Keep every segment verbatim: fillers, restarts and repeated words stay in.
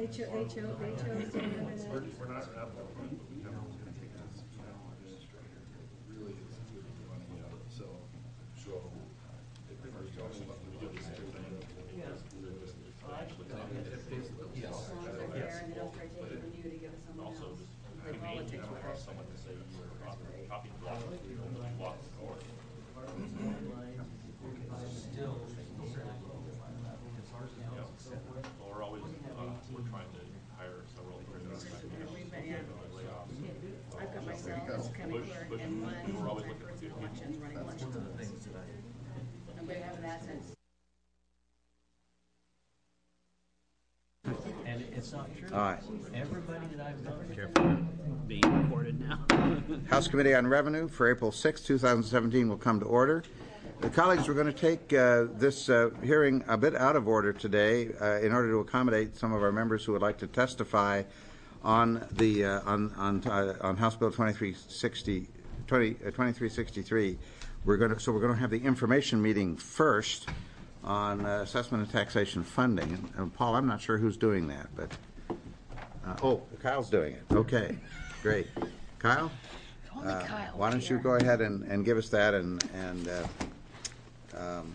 cho they chose they chose to live in We're, it. we're not applicable. We have really is running out. So, so if we do this everything, yes. As long as they're there and they don't start taking from you to give to someone else. Like politics with it. Someone to say you were copy block, block the court. Still, Well, we're always, uh, we're trying to hire several prisoners. We've been, yeah. I've got myself as county clerk and one We're always full-time looking for person good in elections running that's one of the elections. things that I. Nobody having that since. And it's not true. All right. Everybody that I've known. Careful, being recorded now. House Committee on Revenue for April sixth, two thousand seventeen will come to order. The colleagues, we're going to take uh, this uh, hearing a bit out of order today uh, in order to accommodate some of our members who would like to testify on the uh, on on, uh, on House Bill twenty-three sixty, twenty, uh, twenty-three sixty-three. We're going to so we're going to have the information meeting first on uh, assessment and taxation funding. And, and Paul, I'm not sure who's doing that, but uh, oh, Kyle's doing it. Okay, great, Kyle. Only Uh, Kyle. why don't you here. go ahead and, and give us that, and and uh, um,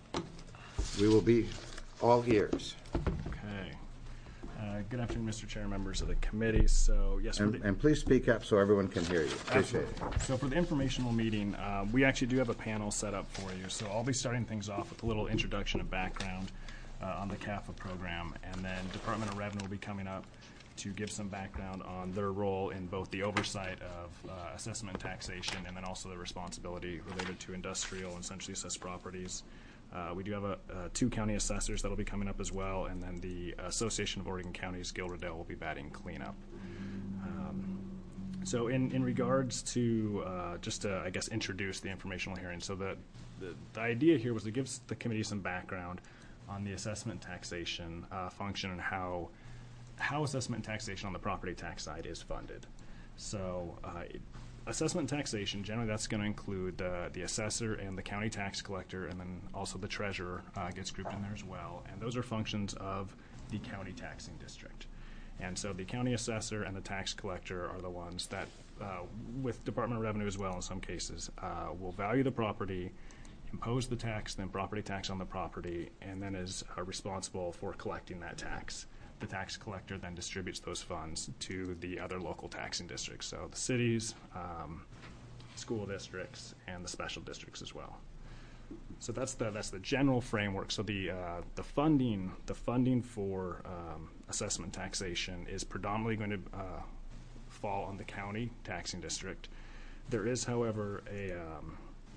we will be all ears. Okay. Uh, good afternoon, Mister Chair, members of the committee. So, yes, for And, the, and please speak up so everyone can hear you. Appreciate it. so for the informational meeting, uh, we actually do have a panel set up for you. So I'll be starting things off with a little introduction and background uh, on the C A F A program, and then Department of Revenue will be coming up to give some background on their role in both the oversight of uh, assessment and taxation, and then also the responsibility related to industrial and centrally assessed properties. Uh, we do have a, uh, two county assessors that will be coming up as well, and then the Association of Oregon Counties, Gilredale, will be batting cleanup. Um, so in, in regards to, uh, just to, I guess, introduce the informational hearing, so the, the, the idea here was to give the committee some background on the assessment and taxation uh, function and how how assessment and taxation on the property tax side is funded. So uh, it, assessment and taxation, generally that's going to include uh, the assessor and the county tax collector, and then also the treasurer uh, gets grouped in there as well. And those are functions of the county taxing district. And so the county assessor and the tax collector are the ones that, uh, with Department of Revenue as well in some cases, uh, will value the property, impose the tax, then property tax on the property, and then is uh, responsible for collecting that tax. The tax collector then distributes those funds to the other local taxing districts, so the cities, um, school districts, and the special districts as well. So that's the that's the general framework. So the uh, the funding the funding for um, assessment taxation is predominantly going to uh, fall on the county taxing district. There is, however, a um,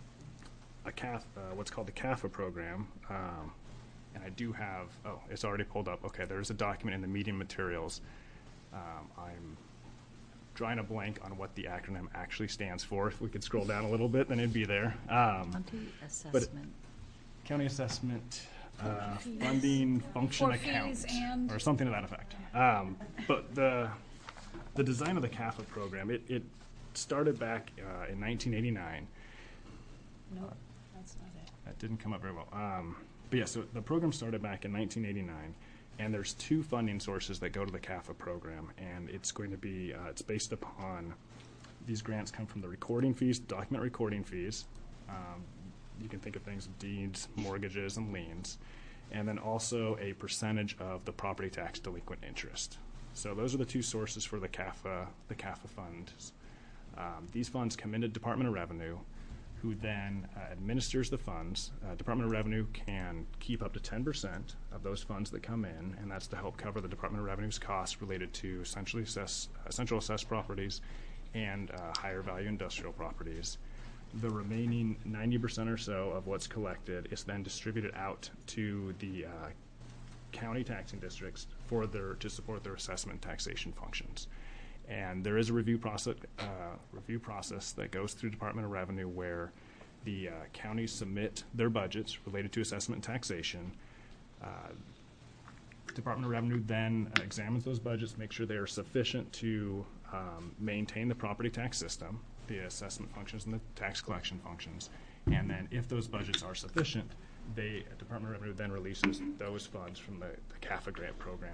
a C A F, uh, what's called the C A F A program. Um, And I do have, oh, it's already pulled up. Okay, there's a document in the meeting materials. Um, I'm drawing a blank on what the acronym actually stands for. If we could scroll down a little bit, then it'd be there. Um, County assessment. county assessment, uh, funding function For account, fees and- or something to that effect. Um, but the the design of the C A F A program, it, it started back uh, in nineteen eighty-nine. No, that's not it. That didn't come up very well. Um, but yeah, so the program started back in nineteen eighty-nine, and there's two funding sources that go to the C A F A program, and it's going to be, uh, it's based upon, these grants come from the recording fees, document recording fees. Um, you can think of things of deeds, mortgages, and liens, and then also a percentage of the property tax delinquent interest. So those are the two sources for the C A F A, the C A F A funds. Um, these funds come into Department of Revenue, who then uh, administers the funds. Uh, Department of Revenue can keep up to ten percent of those funds that come in, and that's to help cover the Department of Revenue's costs related to centrally assessed, uh, central assessed properties and uh, higher value industrial properties. The remaining ninety percent or so of what's collected is then distributed out to the uh, county taxing districts for their to support their assessment and taxation functions. And there is a review process, uh, review process that goes through Department of Revenue where the uh, counties submit their budgets related to assessment and taxation. Uh, Department of Revenue then uh, examines those budgets, make sure they are sufficient to um, maintain the property tax system, the assessment functions and the tax collection functions. And then if those budgets are sufficient, they, Department of Revenue then releases those funds from the, the C A F A grant program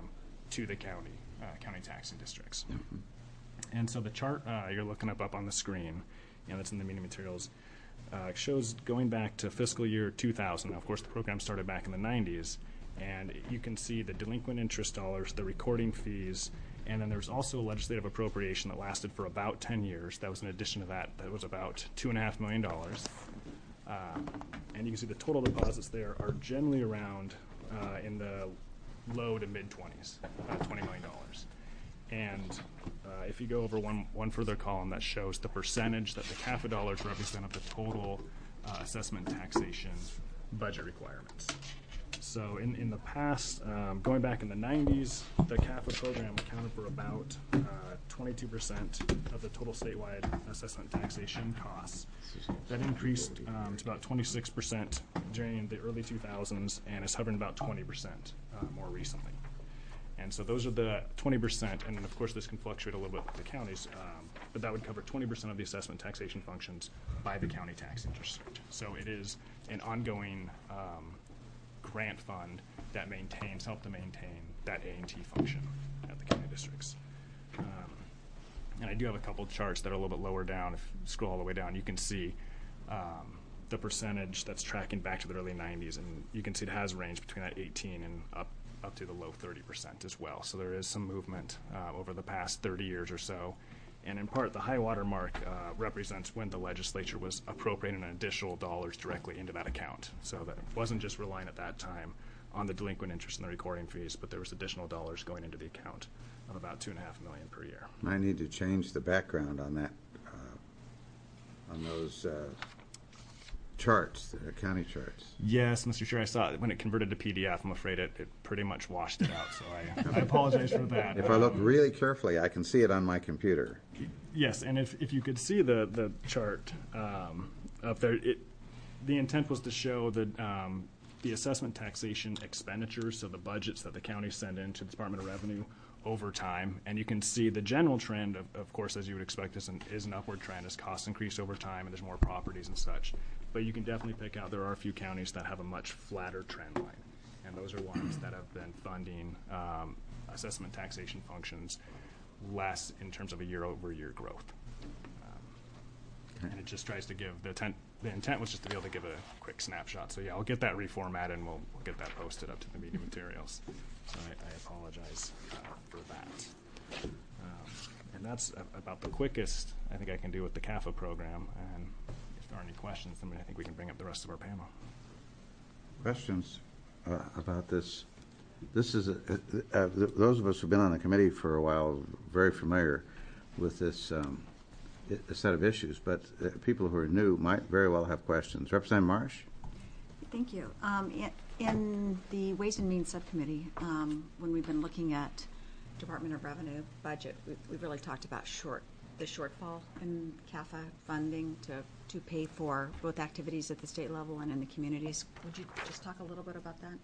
to the county, uh, county taxing districts. And so the chart uh, you're looking up up on the screen, you know, that's in the meeting materials, uh, shows going back to fiscal year two thousand. Now, of course, the program started back in the nineties, and you can see the delinquent interest dollars, the recording fees, and then there's also a legislative appropriation that lasted for about ten years. That was in addition to that, that was about two and a half million dollars. Uh, and you can see the total deposits there are generally around uh, in the low to mid twenties, about twenty million dollars. And uh, if you go over one, one further column that shows the percentage that the C A F A dollars represent of the total uh, assessment taxation budget requirements. So in, in the past, um, going back in the nineties, the C A F A program accounted for about uh, twenty-two percent of the total statewide assessment taxation costs. That increased um, to about twenty-six percent during the early two thousands and is hovering about twenty percent uh, more recently. And so those are the twenty percent, and of course this can fluctuate a little bit with the counties, um, but that would cover twenty percent of the assessment taxation functions by the county taxing district. So it is an ongoing um, grant fund that maintains, help to maintain that A and T function at the county districts. Um, and I do have a couple of charts that are a little bit lower down. If you scroll all the way down, you can see um, the percentage that's tracking back to the early nineties, and you can see it has ranged between that eighteen and up up to the low thirty percent as well. So there is some movement uh, over the past thirty years or so. And in part, the high water mark uh, represents when the legislature was appropriating additional dollars directly into that account. So that it wasn't just relying at that time on the delinquent interest and the recording fees, but there was additional dollars going into the account of about two and a half million per year. I need to change the background on that, uh, on those uh, charts, the county charts. Yes, Mister Chair, I saw it when it converted to P D F. I'm afraid it, it pretty much washed it out, so I, I apologize for that. If I look really carefully, I can see it on my computer. Yes, and if, if you could see the, the chart um, up there, it, the intent was to show the, um, the assessment taxation expenditures, so the budgets that the counties send in to the Department of Revenue over time. And you can see the general trend, of, of course, as you would expect, is an, is an upward trend as costs increase over time and there's more properties and such. But you can definitely pick out there are a few counties that have a much flatter trend line. And those are ones that have been funding um, assessment taxation functions less in terms of a year-over-year growth. Um, Okay. And it just tries to give, the intent, the intent was just to be able to give a quick snapshot. So yeah, I'll get that reformatted and we'll, we'll get that posted up to the meeting materials. So I, I apologize uh, for that. Um, and that's a, about the quickest I think I can do with the C A F A program. And if there are any questions, then I think we can bring up the rest of our panel. Questions uh, about this? This is, a, a, a, those of us who've been on the committee for a while are very familiar with this um, a set of issues, but uh, people who are new might very well have questions. Representative Marsh? Thank you. Um, in, in the Ways and Means Subcommittee, um, when we've been looking at Department of Revenue budget, we, we've really talked about short the shortfall in C A F A funding to, to pay for both activities at the state level and in the communities. Would you just talk a little bit about that?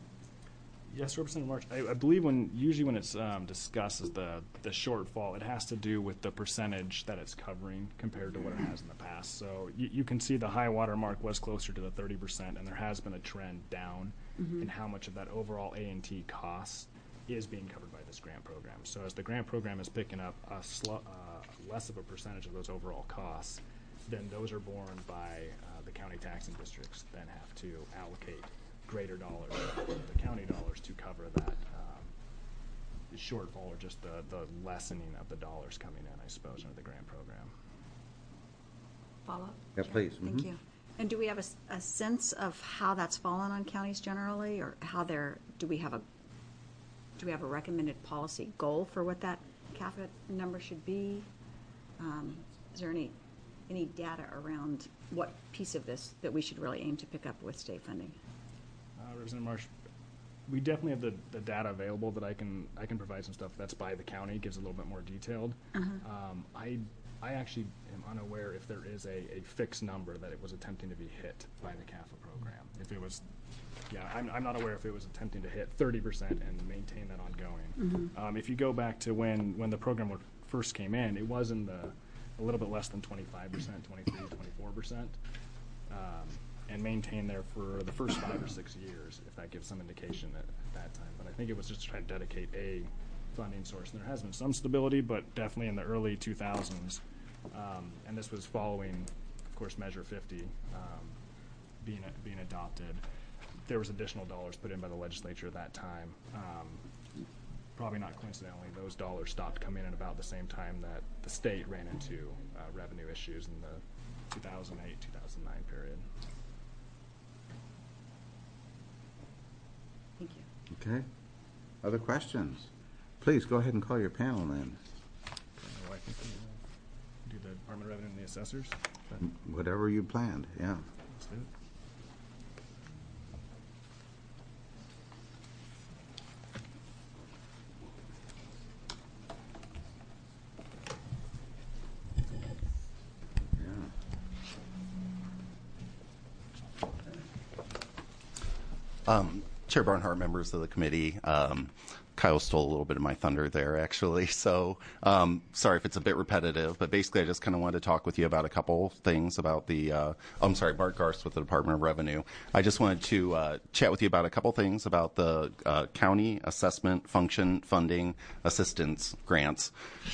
Yes, Representative March. I, I believe when usually when it's um, discussed as the the shortfall, it has to do with the percentage that it's covering compared to what it has in the past. So you, you can see the high water mark was closer to the thirty percent, and there has been a trend down mm-hmm. in how much of that overall A and T cost is being covered by this grant program. So as the grant program is picking up a sl- uh, less of a percentage of those overall costs, then those are borne by uh, the county taxing districts. Then have to allocate greater dollars, the county dollars, to cover that um, shortfall or just the, the lessening of the dollars coming in, I suppose, under the grant program. Follow up? Yeah, please. Thank Mm-hmm. you. And do we have a, s- a sense of how that's fallen on counties generally, or how they're, do we have a, do we have a recommended policy goal for what that C A F A number should be? Um, is there any, any data around what piece of this that we should really aim to pick up with state funding? Uh, Representative Marsh, we definitely have the, the data available that I can I can provide some stuff that's by the county, gives a little bit more detailed. Uh-huh. Um, I I actually am unaware if there is a, a fixed number that it was attempting to be hit by the C A F A program. If it was, yeah, I'm, I'm not aware if it was attempting to hit thirty percent and maintain that ongoing. Mm-hmm. Um, if you go back to when, when the program would, first came in, it was in the a little bit less than twenty-five percent, twenty-three, twenty-four percent. Um, and maintained there for the first five or six years, if that gives some indication at, at that time. But I think it was just to try to dedicate a funding source. And there has been some stability, but definitely in the early two thousands, um, and this was following, of course, Measure fifty um, being being adopted. There was additional dollars put in by the legislature at that time. Um, probably not coincidentally, those dollars stopped coming in about the same time that the state ran into uh, revenue issues in the two thousand eight, two thousand nine period. Thank you. Okay. Other questions? Please go ahead and call your panel then. So I think we will do the Department of Revenue and the assessors. But Whatever you planned, yeah. let's do it. Um, Chair Barnhart, members of the committee, um, Kyle stole a little bit of my thunder there, actually. So um, sorry if it's a bit repetitive, but basically I just kind of wanted to talk with you about a couple things about the, uh, oh, I'm sorry, Bart Garst with the Department of Revenue. I just wanted to uh, chat with you about a couple things about the uh, county assessment function funding assistance grants.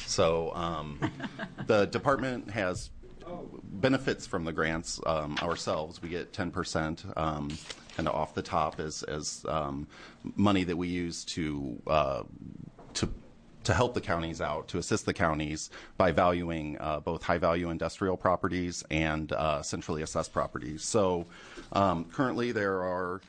So um, the department has benefits from the grants um, ourselves. We get ten percent um, kind of off the top as, as um, money that we use to uh, to to help the counties out, to assist the counties by valuing uh, both high-value industrial properties and uh, centrally assessed properties. So um, currently there are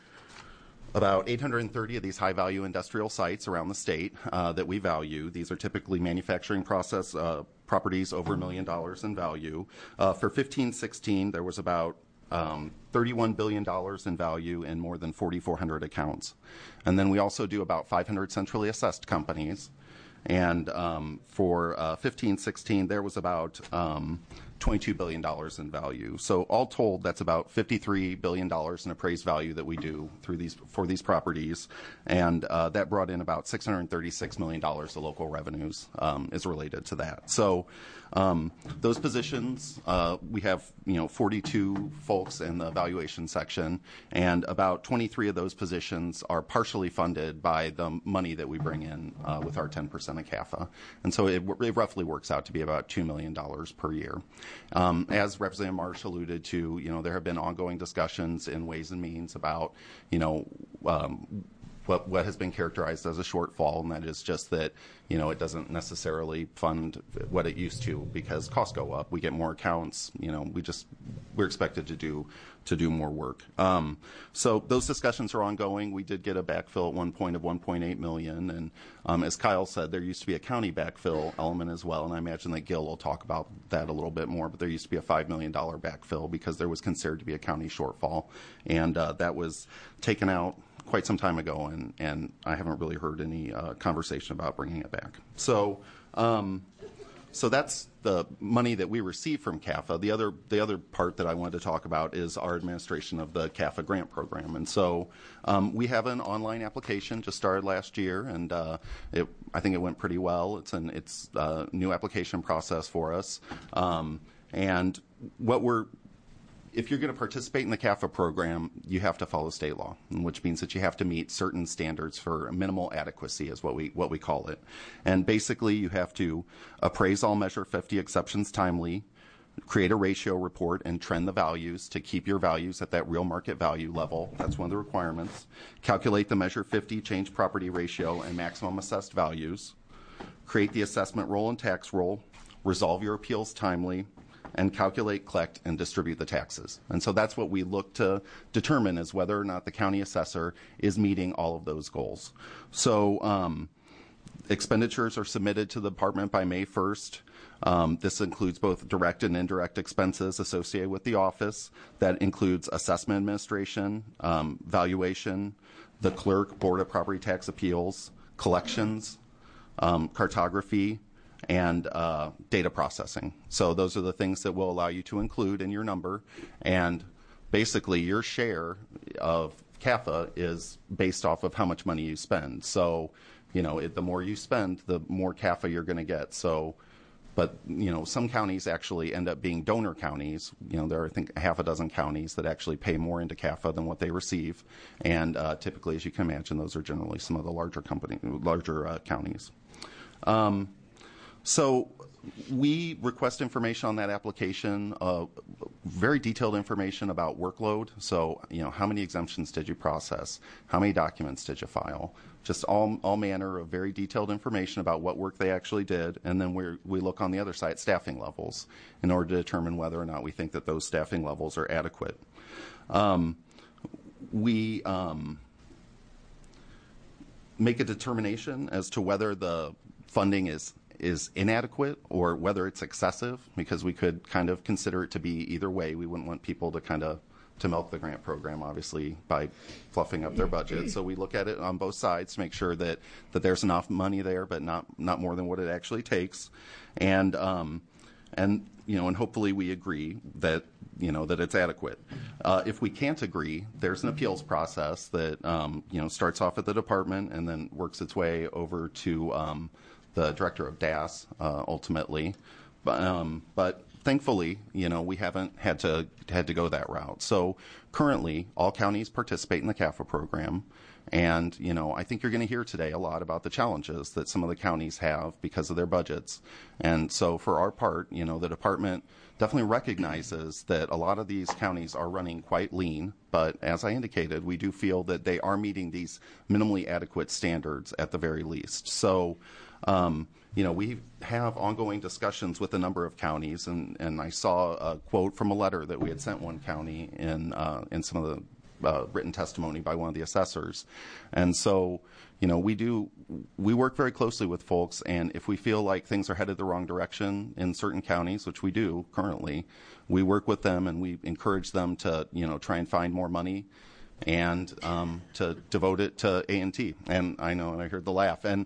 about eight hundred thirty of these high-value industrial sites around the state uh, that we value. These are typically manufacturing process uh, properties over a million dollars in value. Uh, for fifteen sixteen, there was about um, thirty-one billion dollars in value in more than forty-four hundred accounts. And then we also do about five hundred centrally assessed companies. And um, for uh, fifteen sixteen, there was about um, twenty-two billion dollars in value. So all told, that's about fifty-three billion dollars in appraised value that we do through these for these properties, and uh, that brought in about six hundred thirty-six million dollars of local revenues um, is related to that. So um, those positions, uh, we have you know forty-two folks in the evaluation section, and about twenty-three of those positions are partially funded by the money that we bring in uh, with our ten percent of C A F A, and so it, it roughly works out to be about two million dollars per year. Um, as Representative Marsh alluded to, you know, there have been ongoing discussions in Ways and Means about, you know, um, what what has been characterized as a shortfall, and that is just that, you know, it doesn't necessarily fund what it used to because costs go up. We get more accounts. You know, we just we're expected to do to do more work. Um, so those discussions are ongoing. We did get a backfill at one point of one point eight million dollars, and um, as Kyle said, there used to be a county backfill element as well, and I imagine that Gil will talk about that a little bit more, but there used to be a five million dollars backfill because there was considered to be a county shortfall, and uh, that was taken out quite some time ago, and, and I haven't really heard any uh, conversation about bringing it back. So um, so that's the money that we receive from C A F A. The other the other part that I wanted to talk about is our administration of the C A F A grant program. And so um, we have an online application, just started last year, and uh, it, I think it went pretty well. It's an it's a new application process for us. Um, and what we're If you're going to participate in the C A F A program, you have to follow state law, which means that you have to meet certain standards for minimal adequacy is what we what we call it. And basically, you have to appraise all Measure fifty exceptions timely, create a ratio report, and trend the values to keep your values at that real market value level. That's one of the requirements. Calculate the Measure fifty change property ratio and maximum assessed values. Create the assessment roll and tax roll. Resolve your appeals timely. And calculate, collect, and distribute the taxes. And so that's what we look to determine is whether or not the county assessor is meeting all of those goals. So um, expenditures are submitted to the department by May first. Um, this includes both direct and indirect expenses associated with the office. That includes assessment administration, um, valuation, the clerk, Board of Property Tax Appeals, collections, um, cartography, and uh, data processing. So those are the things that will allow you to include in your number. And basically your share of C A F A is based off of how much money you spend. So, you know, it, the more you spend, the more C A F A you're going to get. So but you know, some counties actually end up being donor counties. You know, there are I think half a dozen counties that actually pay more into C A F A than what they receive, and uh, typically, as you can imagine, those are generally some of the larger company, larger uh, counties. Um, so we request information on that application, uh, very detailed information about workload. So, you know, how many exemptions did you process? How many documents did you file? Just all, all manner of very detailed information about what work they actually did. And then we we look on the other side, staffing levels, in order to determine whether or not we think that those staffing levels are adequate. Um, we um, make a determination as to whether the funding is is inadequate or whether it's excessive, because we could kind of consider it to be either way. We wouldn't want people to kind of to milk the grant program, obviously, by fluffing up their budget. So we look at it on both sides to make sure that, that there's enough money there, but not not more than what it actually takes. And um, and you know, and hopefully we agree that you know that it's adequate. Uh, if we can't agree, there's an appeals process that um, you know starts off at the department and then works its way over to um, the director of D A S uh, ultimately. But um, but thankfully, you know, we haven't had to had to go that route. So currently, all counties participate in the C A F A program. And, you know, I think you're going to hear today a lot about the challenges that some of the counties have because of their budgets. And so for our part, you know, the department definitely recognizes that a lot of these counties are running quite lean. But as I indicated, we do feel that they are meeting these minimally adequate standards at the very least. So, um, you know, we have ongoing discussions with a number of counties. And, and I saw a quote from a letter that we had sent one county in, uh, in some of the Uh, written testimony by one of the assessors. And so, you know, we do, we work very closely with folks, and if we feel like things are headed the wrong direction in certain counties, which we do currently, we work with them and we encourage them to, you know, try and find more money and um, to devote it to A and T. And I know, and I heard the laugh. And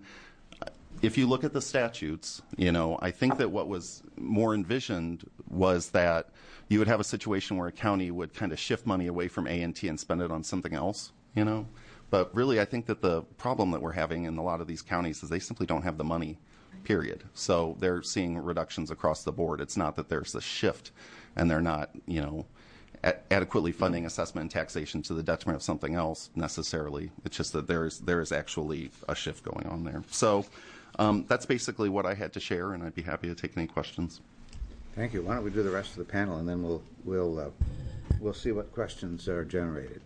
if you look at the statutes, you know, I think that what was more envisioned was that you would have a situation where a county would kind of shift money away from A and T and spend it on something else, you know. But really, I think that the problem that we're having in a lot of these counties is they simply don't have the money, period. So they're seeing reductions across the board. It's not that there's a shift and they're not, you know, a- adequately funding assessment and taxation to the detriment of something else necessarily. It's just that there is there is actually a shift going on there. So um, that's basically what I had to share, and I'd be happy to take any questions. Thank you. Why don't we do the rest of the panel, and then we'll we'll uh, we'll see what questions are generated.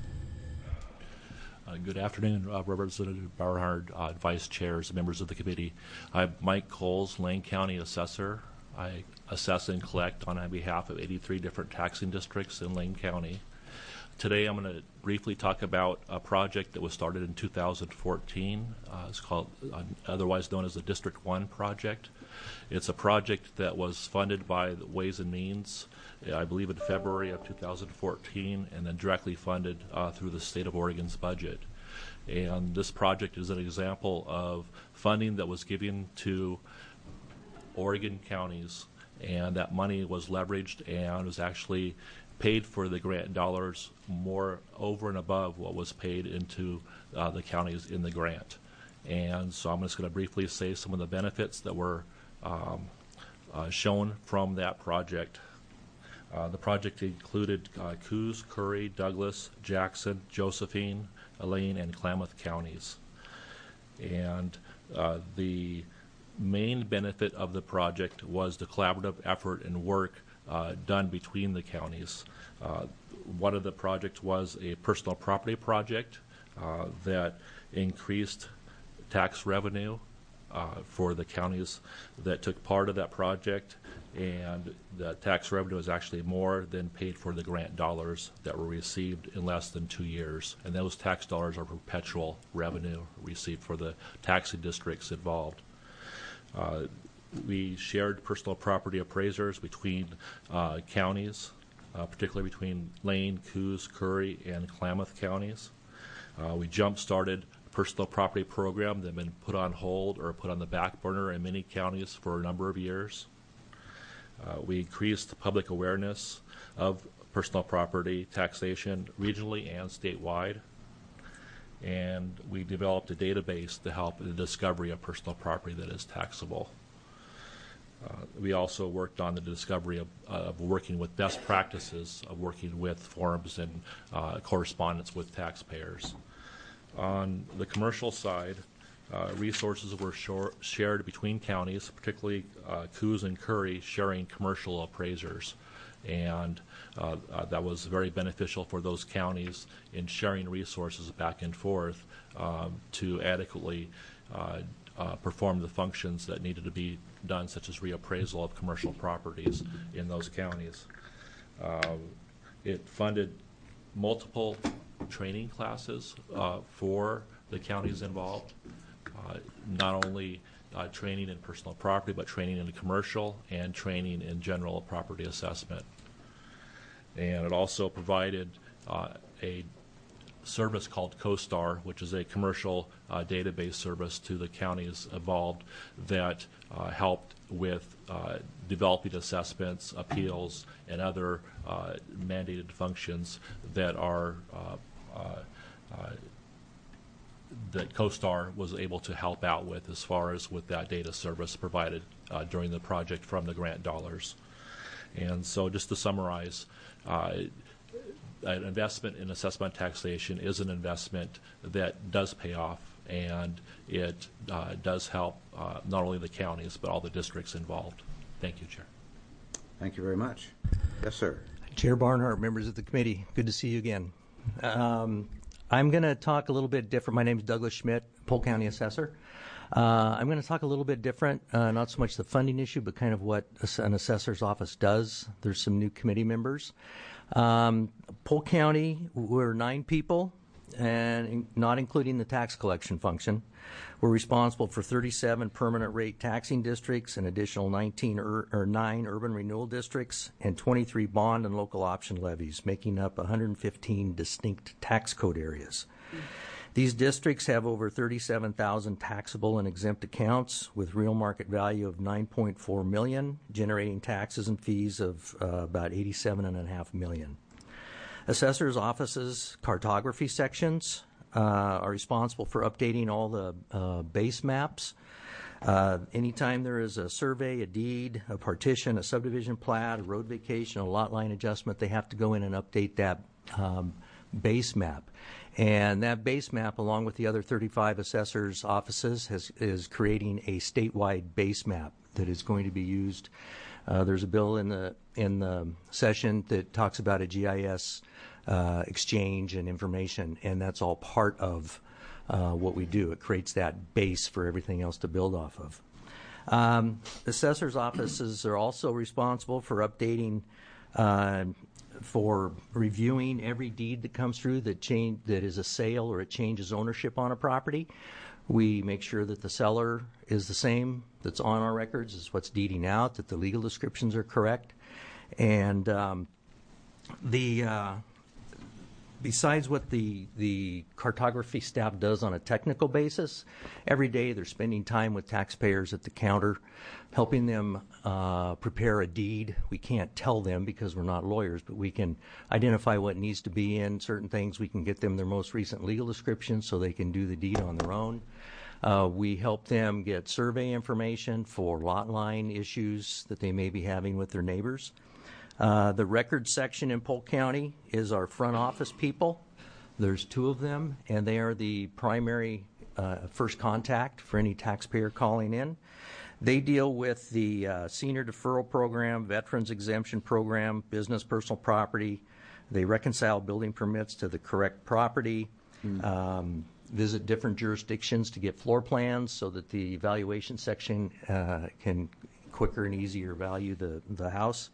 Uh, good afternoon, uh, Representative Bauerhard, uh, Vice Chairs, members of the committee. I'm Mike Coles, Lane County Assessor. I assess and collect on behalf of eighty-three different taxing districts in Lane County. Today I'm going to briefly talk about a project that was started in two thousand fourteen. Uh, it's called, uh, otherwise known as the District one project. It's a project that was funded by the Ways and Means, I believe in February of two thousand fourteen, and then directly funded uh, through the state of Oregon's budget. And this project is an example of funding that was given to Oregon counties, and that money was leveraged and was actually paid for the grant dollars more over and above what was paid into uh, the counties in the grant. And so I'm just going to briefly say some of the benefits that were um, uh, shown from that project. Uh, the project included uh, Coos, Curry, Douglas, Jackson, Josephine, Elaine, and Klamath counties. And uh, the main benefit of the project was the collaborative effort and work uh, done between the counties. Uh, one of the projects was a personal property project uh, that increased tax revenue uh, for the counties that took part of that project, and the tax revenue is actually more than paid for the grant dollars that were received in less than two years. And those tax dollars are perpetual revenue received for the taxing districts involved. Uh, we shared personal property appraisers between uh, counties, uh, particularly between Lane, Coos, Curry, and Klamath counties. Uh, we jump-started a personal property program that had been put on hold or put on the back burner in many counties for a number of years. Uh, we increased public awareness of personal property taxation regionally and statewide. And we developed a database to help in the discovery of personal property that is taxable. Uh, we also worked on the discovery of, of working with best practices of working with forms and uh, correspondence with taxpayers. On the commercial side, uh, resources were shor- shared between counties, particularly uh, Coos and Curry sharing commercial appraisers. And uh, uh, that was very beneficial for those counties in sharing resources back and forth um, to adequately uh, uh, perform the functions that needed to be done, such as reappraisal of commercial properties in those counties. Uh, it funded multiple training classes uh, for the counties involved, uh, not only uh, training in personal property, but training in commercial and training in general property assessment. And it also provided uh, a service called CoStar, which is a commercial uh, database service to the counties involved that uh, helped with uh, developing assessments, appeals, and other uh, mandated functions that are uh, uh, uh, that CoStar was able to help out with as far as with that data service provided uh, during the project from the grant dollars. And so just to summarize, uh, an investment in assessment taxation is an investment that does pay off, and it uh, does help uh, not only the counties but all the districts involved. Thank you, Chair. Thank you very much. Yes, sir. Chair Barnhart, members of the committee, good to see you again. Um, I'm going to talk a little bit different. My name is Douglas Schmidt, Polk County Assessor. Uh, I'm going to talk a little bit different, uh, not so much the funding issue, but kind of what an assessor's office does. There's some new committee members. Um, Polk County, we're nine people, and in, not including the tax collection function. We're responsible for thirty-seven permanent rate taxing districts, an additional nineteen ur, or nine urban renewal districts, and twenty-three bond and local option levies, making up one hundred fifteen distinct tax code areas. Mm-hmm. These districts have over thirty-seven thousand taxable and exempt accounts with real market value of nine point four million dollars, generating taxes and fees of uh, about eighty-seven point five million dollars. Assessors' offices' cartography sections uh, are responsible for updating all the uh, base maps. Uh, anytime there is a survey, a deed, a partition, a subdivision plat, a road vacation, a lot line adjustment, they have to go in and update that um, base map. And that base map, along with the other thirty-five assessors' offices, has, is creating a statewide base map that is going to be used. Uh, there's a bill in the in the session that talks about a G I S uh, exchange and information, and that's all part of uh, what we do. It creates that base for everything else to build off of. Um, assessors' offices are also responsible for updating. Uh, for reviewing every deed that comes through that change that is a sale or it changes ownership on a property. We make sure that the seller is the same that's on our records as what's deeding out, that the legal descriptions are correct. And um, the uh, besides what the, the cartography staff does on a technical basis, every day they're spending time with taxpayers at the counter, helping them uh, prepare a deed. We can't tell them because we're not lawyers, but we can identify what needs to be in certain things. We can get them their most recent legal description so they can do the deed on their own. Uh, we help them get survey information for lot line issues that they may be having with their neighbors. Uh, the record section in Polk County is our front office people. There's two of them, and they are the primary uh, first contact for any taxpayer calling in. They deal with the uh, senior deferral program, veterans exemption program, business personal property. They reconcile building permits to the correct property, mm. um, visit different jurisdictions to get floor plans so that the evaluation section uh, can quicker and easier value the, the house.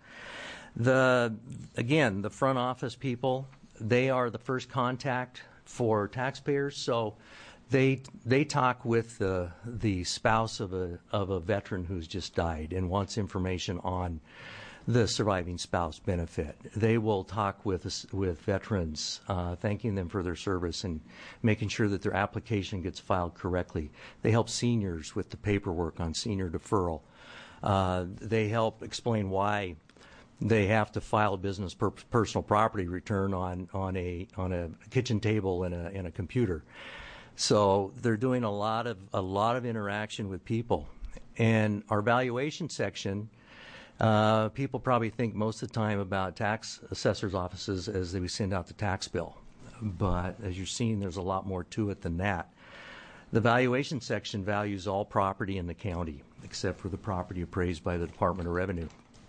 The again, the front office people, they are the first contact for taxpayers, so they they talk with the the spouse of a of a veteran who's just died and wants information on the surviving spouse benefit. They will talk with with veterans, uh, thanking them for their service and making sure that their application gets filed correctly. They help seniors with the paperwork on senior deferral. Uh, they help explain why they have to file a business per- personal property return on, on a on a kitchen table and a and a computer. So they're doing a lot of a lot of interaction with people, And our valuation section, uh, people probably think most of the time about tax assessors' offices as they send out the tax bill. But as you're seeing, there's a lot more to it than that. The valuation section values all property in the county, except for the property appraised by the Department of Revenue.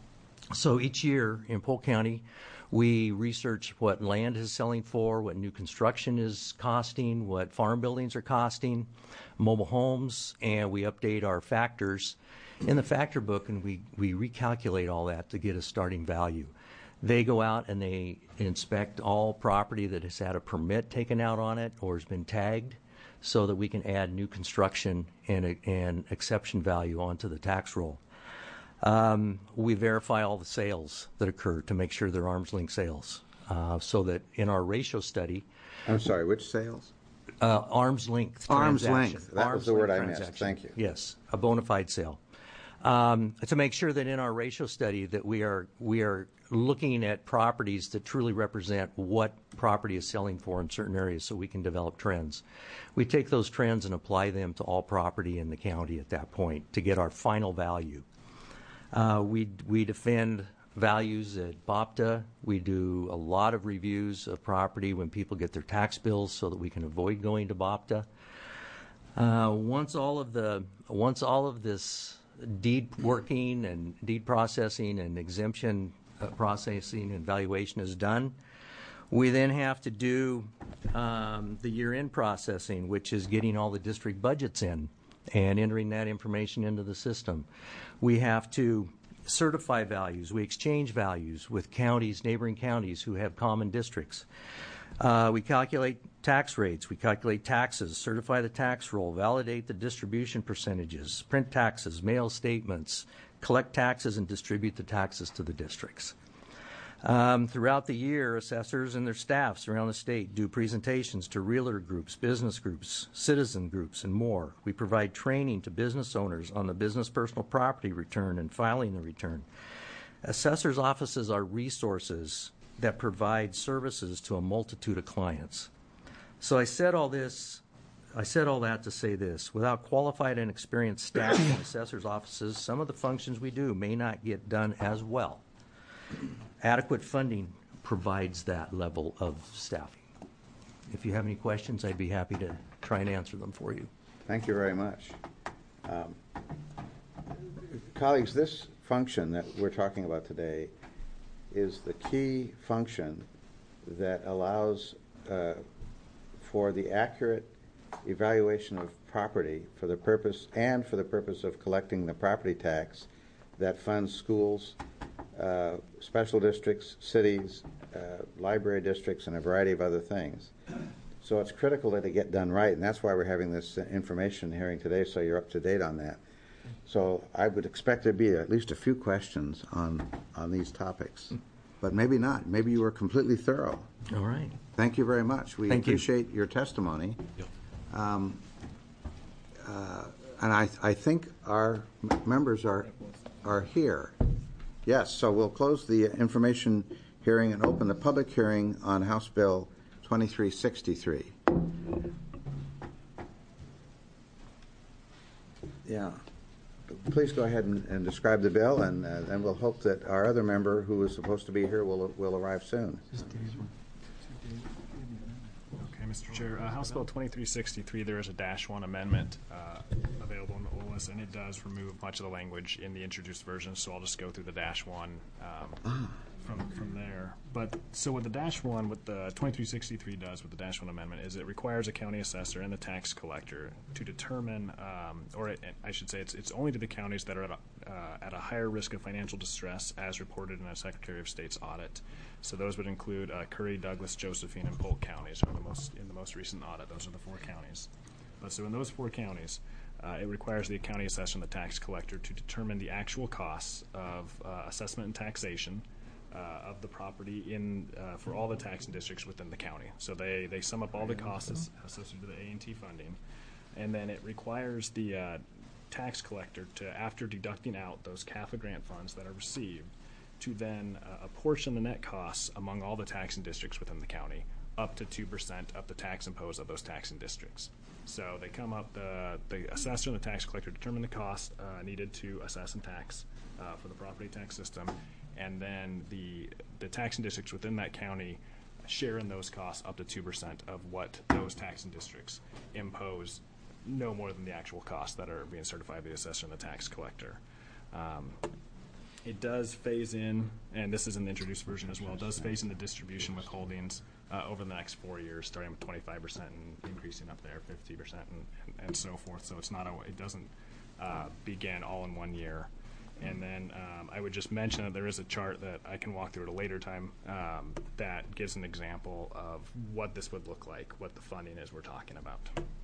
So each year in Polk County, we research what land is selling for, what new construction is costing, what farm buildings are costing, mobile homes, and we update our factors in the factor book, and we, we recalculate all that to get a starting value. They go out and they inspect all property that has had a permit taken out on it or has been tagged so that we can add new construction and, and exception value onto the tax roll. Um, we verify all the sales that occur to make sure they're arm's length sales, uh, so that in our ratio study. I'm sorry, which sales? Uh, arm's length. Arm's transaction. length. That Arm's was the word length I missed. transaction. Thank you. Yes, a bona fide sale. Um, to make sure that in our ratio study that we are we are looking at properties that truly represent what property is selling for in certain areas, so we can develop trends. We take those trends and apply them to all property in the county at that point to get our final value. Uh, we we defend values at B O P T A. We do a lot of reviews of property when people get their tax bills so that we can avoid going to B O P T A. Uh, once all of the once all of this deed working and deed processing and exemption uh, processing and valuation is done, we then have to do um, the year-end processing, which is getting all the district budgets in and entering that information into the system. We have to certify values. We exchange values with counties, neighboring counties who have common districts. Uh, we calculate tax rates. We calculate taxes, certify the tax roll, validate the distribution percentages, print taxes, mail statements, collect taxes, and distribute the taxes to the districts. Um, throughout the year, assessors and their staffs around the state do presentations to realtor groups, business groups, citizen groups, and more. We provide training to business owners on the business personal property return and filing the return. Assessors' offices are resources that provide services to a multitude of clients. So I said all this, I said all that to say this. Without qualified and experienced staff in assessors' offices, some of the functions we do may not get done as well. Adequate funding provides that level of staffing. If you have any questions, I'd be happy to try and answer them for you. Thank you very much. Um, colleagues, this function that we're talking about today is the key function that allows uh, for the accurate evaluation of property for the purpose and for the purpose of collecting the property tax that funds schools, uh, special districts, cities, uh, library districts, and a variety of other things. So it's critical that it get done right, and that's why we're having this uh, information hearing today, so you're up to date on that. So I would expect there to be at least a few questions on, on these topics, but maybe not. Maybe you were completely thorough. All right. Thank you very much. We Thank you. appreciate your testimony. Yep. Um, uh, and I, I think our m- members are, are here. Yes, so we'll close the information hearing and open the public hearing on House Bill twenty-three sixty-three. Yeah. Please go ahead and, and describe the bill, and uh, then we'll hope that our other member who is supposed to be here will, will arrive soon. Okay, Mister Chair, uh, House Bill twenty-three sixty-three, there is a dash one amendment uh, available in the O L S, and it does remove much of the language in the introduced version, so I'll just go through the dash one um, from, from there. But so with the dash one, what the twenty-three sixty-three does with the dash one amendment is it requires a county assessor and the tax collector to determine, um, or it, I should say it's, it's only to the counties that are at a, uh, at a higher risk of financial distress as reported in a Secretary of State's audit. So those would include uh, Curry, Douglas, Josephine, and Polk counties are the most in the most recent audit. Those are the four counties. But so in those four counties, uh, it requires the county assessor and the tax collector to determine the actual costs of uh, assessment and taxation uh, of the property in uh, for all the taxing districts within the county. So they they sum up all the costs associated with the A and T funding, and then it requires the uh, tax collector to, after deducting out those C A F A grant funds that are received, to then uh, apportion the net costs among all the taxing districts within the county, up to two percent of the tax imposed of those taxing districts. So they come up, the, the assessor and the tax collector determine the cost uh, needed to assess and tax uh, for the property tax system, and then the, the taxing districts within that county share in those costs up to two percent of what those taxing districts impose, no more than the actual costs that are being certified by the assessor and the tax collector. Um, it does phase in, and this is in the introduced version as well, it does phase in the distribution withholdings uh, over the next four years, starting with twenty-five percent and increasing up there, fifty percent and, and, and so forth. So it's not a, it doesn't uh, begin all in one year. And then um, I would just mention that there is a chart that I can walk through at a later time um, that gives an example of what this would look like, what the funding is we're talking about.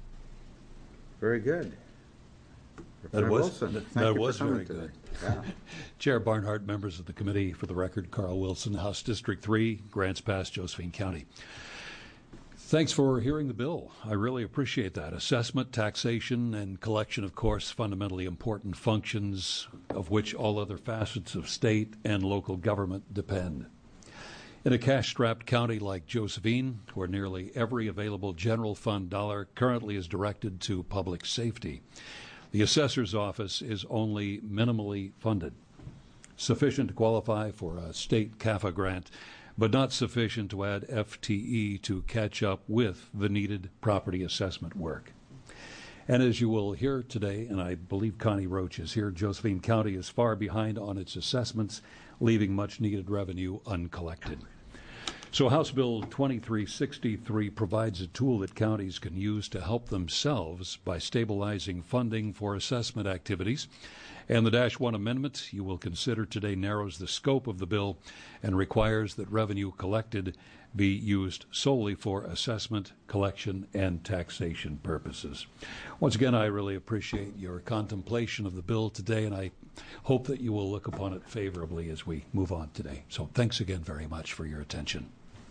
Very good. That Representative was, Wilson, that, thank that you was for coming very today. good. Yeah. Chair Barnhart, members of the committee, for the record, Carl Wilson, House District three, Grants Pass, Josephine County. Thanks for hearing the bill. I really appreciate that. Assessment, taxation, and collection, of course, fundamentally important functions of which all other facets of state and local government depend. In a cash-strapped county like Josephine, where nearly every available general fund dollar currently is directed to public safety, the assessor's office is only minimally funded, sufficient to qualify for a state C A F A grant, but not sufficient to add F T E to catch up with the needed property assessment work. And as you will hear today, and I believe Connie Roach is here, Josephine County is far behind on its assessments, leaving much needed revenue uncollected. So House Bill twenty-three sixty-three provides a tool that counties can use to help themselves by stabilizing funding for assessment activities. And the Dash one amendment you will consider today narrows the scope of the bill and requires that revenue collected be used solely for assessment, collection, and taxation purposes. Once again, I really appreciate your contemplation of the bill today, and I hope that you will look upon it favorably as we move on today. So thanks again very much for your attention.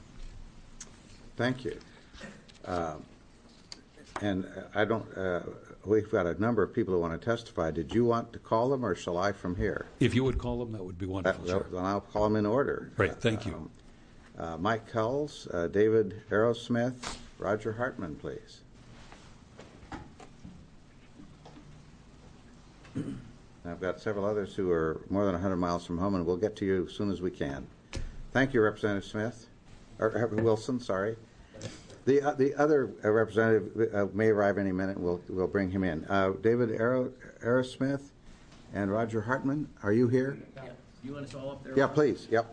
Thank you. Uh, and I don't, uh, we've got a number of people who want to testify. Did you want to call them, or shall I from here? If you would call them, that would be wonderful. That, then I'll call them in order. Great, thank you. Um, uh, Mike Culls, uh, David Aerosmith, Roger Hartman, please. I've got several others who are more than one hundred miles from home, and we'll get to you as soon as we can. Thank you, Representative Smith, or uh, Wilson, sorry. The uh, the other uh, representative uh, may arrive any minute. We'll we'll bring him in. Uh, David Aero, Aerosmith and Roger Hartman, are you here? Yeah. You want us all up there? Yeah, please. Yep.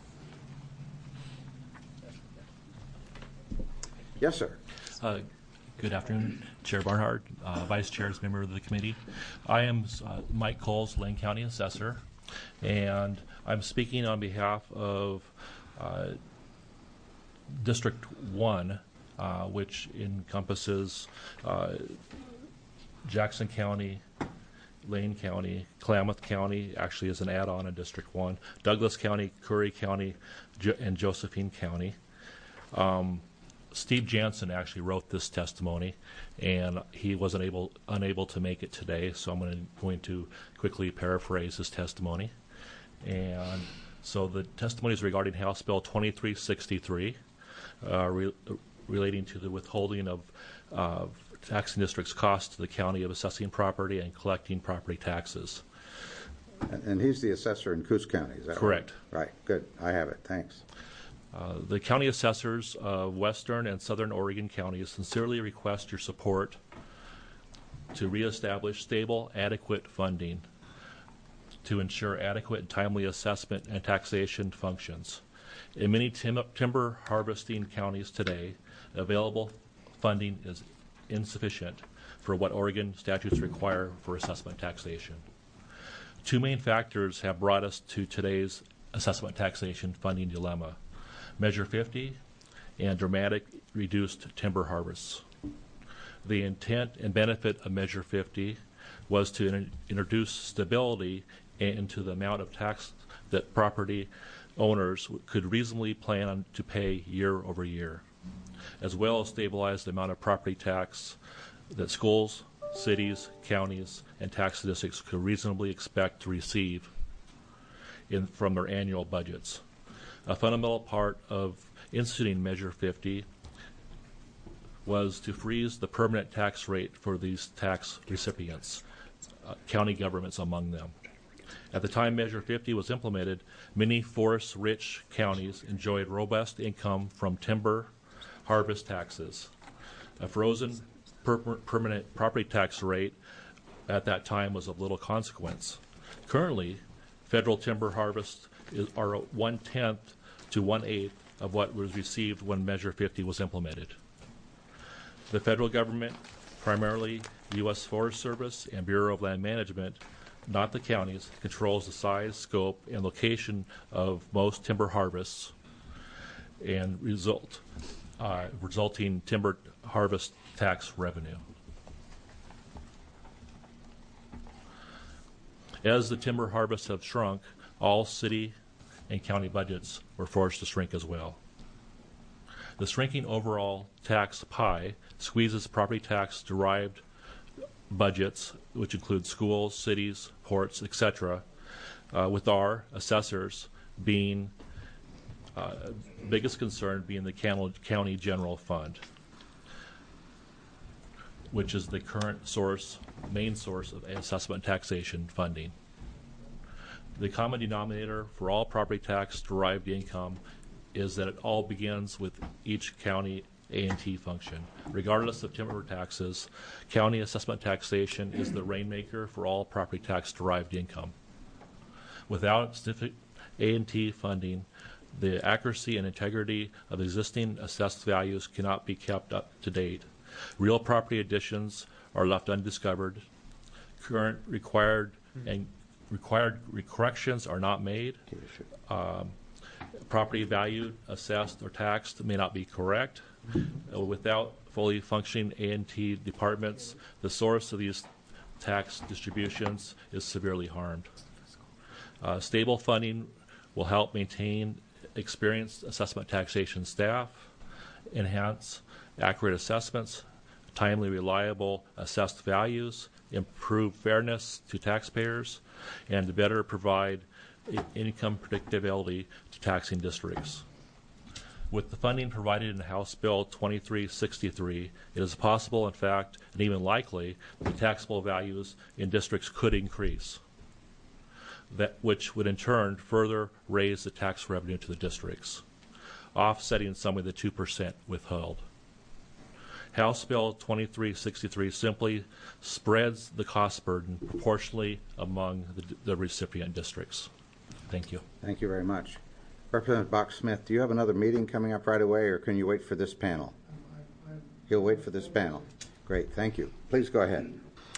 Yes, sir. Uh, Good afternoon, Chair Barnhart, uh, Vice Chairs, member of the committee. I am uh, Mike Coles, Lane County Assessor, and I'm speaking on behalf of uh, District one, uh, which encompasses uh, Jackson County, Lane County, Klamath County, actually is an add-on in District one, Douglas County, Curry County, jo and Josephine County. Um, Steve Jansen actually wrote this testimony, and he wasn't able unable to make it today, so I'm going to, going to quickly paraphrase his testimony. And so the testimony is regarding House Bill twenty-three sixty-three, uh, re relating to the withholding of uh, taxing districts' costs to the county of assessing property and collecting property taxes. And, and he's the assessor in Coos County, is that correct? Right? Right, good. I have it. Thanks. Uh, the county assessors of Western and Southern Oregon counties sincerely request your support to reestablish stable, adequate funding to ensure adequate and timely assessment and taxation functions. In many tim timber harvesting counties today, available funding is insufficient for what Oregon statutes require for assessment taxation. Two main factors have brought us to today's assessment taxation funding dilemma: Measure fifty and dramatic reduced timber harvests. The intent and benefit of Measure fifty was to in introduce stability into the amount of tax that property owners could reasonably plan on to pay year over year, as well as stabilize the amount of property tax that schools, cities, counties, and tax districts could reasonably expect to receive in, from their annual budgets. A fundamental part of instituting Measure fifty was to freeze the permanent tax rate for these tax recipients, uh, county governments among them. At the time Measure fifty was implemented, many forest-rich counties enjoyed robust income from timber harvest taxes. A frozen per permanent property tax rate at that time was of little consequence. Currently, federal timber harvests is, are one-tenth to one-eighth of what was received when Measure fifty was implemented. The federal government, primarily U S Forest Service and Bureau of Land Management, not the counties, controls the size, scope, and location of most timber harvests and result uh, resulting timber harvest tax revenue. As the timber harvests have shrunk, all city and county budgets were forced to shrink as well. The shrinking overall tax pie squeezes property tax derived budgets, which include schools, cities, ports, et cetera, uh, with our assessors being uh, biggest concern being the county general fund, which is the current source, main source of assessment taxation funding. The common denominator for all property tax derived income is that it all begins with each county A and T function. Regardless of timber taxes, county assessment taxation is the rainmaker for all property tax derived income. Without specific A and T funding, the accuracy and integrity of existing assessed values cannot be kept up to date. Real property additions are left undiscovered. Current required and required corrections are not made. Um, property value assessed or taxed may not be correct. Uh, without fully functioning A and T departments, the source of these tax distributions is severely harmed. Uh, stable funding will help maintain experienced assessment taxation staff, enhance accurate assessments, timely, reliable assessed values, improve fairness to taxpayers, and to better provide income predictability to taxing districts. With the funding provided in House Bill twenty-three sixty-three, it is possible, in fact, and even likely, that taxable values in districts could increase, that which would in turn further raise the tax revenue to the districts, offsetting some of the two percent withheld. House Bill twenty-three sixty-three simply spreads the cost burden proportionally among the, the recipient districts. Thank you. Thank you very much. Representative Bach-Smith, do you have another meeting coming up right away, or can you wait for this panel? You'll wait for this panel. Great, thank you. Please go ahead.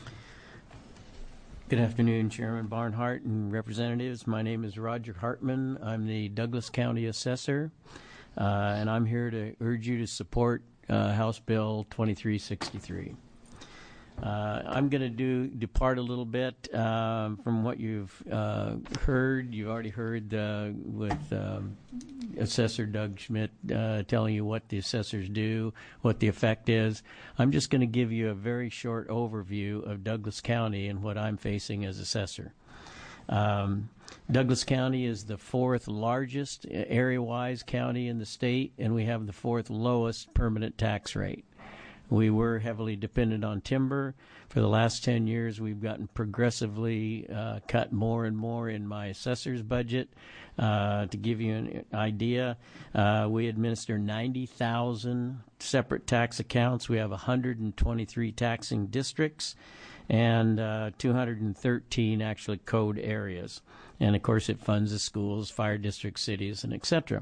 Good afternoon, Chairman Barnhart and representatives. My name is Roger Hartman. I'm the Douglas County Assessor, uh, and I'm here to urge you to support uh, House Bill twenty-three sixty-three. Uh, I'm going to do depart a little bit um, from what you've uh, heard. You've already heard uh, with um, Assessor Doug Schmidt uh, telling you what the assessors do, what the effect is. I'm just going to give you a very short overview of Douglas County and what I'm facing as assessor. Um, Douglas County is the fourth largest area-wise county in the state, and we have the fourth lowest permanent tax rate. We were heavily dependent on timber. For the last ten years, we've gotten progressively uh, cut more and more in my assessor's budget. Uh, to give you an idea, uh, we administer ninety thousand separate tax accounts. We have one hundred twenty-three taxing districts and uh, two hundred thirteen actually code areas. And, of course, it funds the schools, fire districts, cities, and et cetera.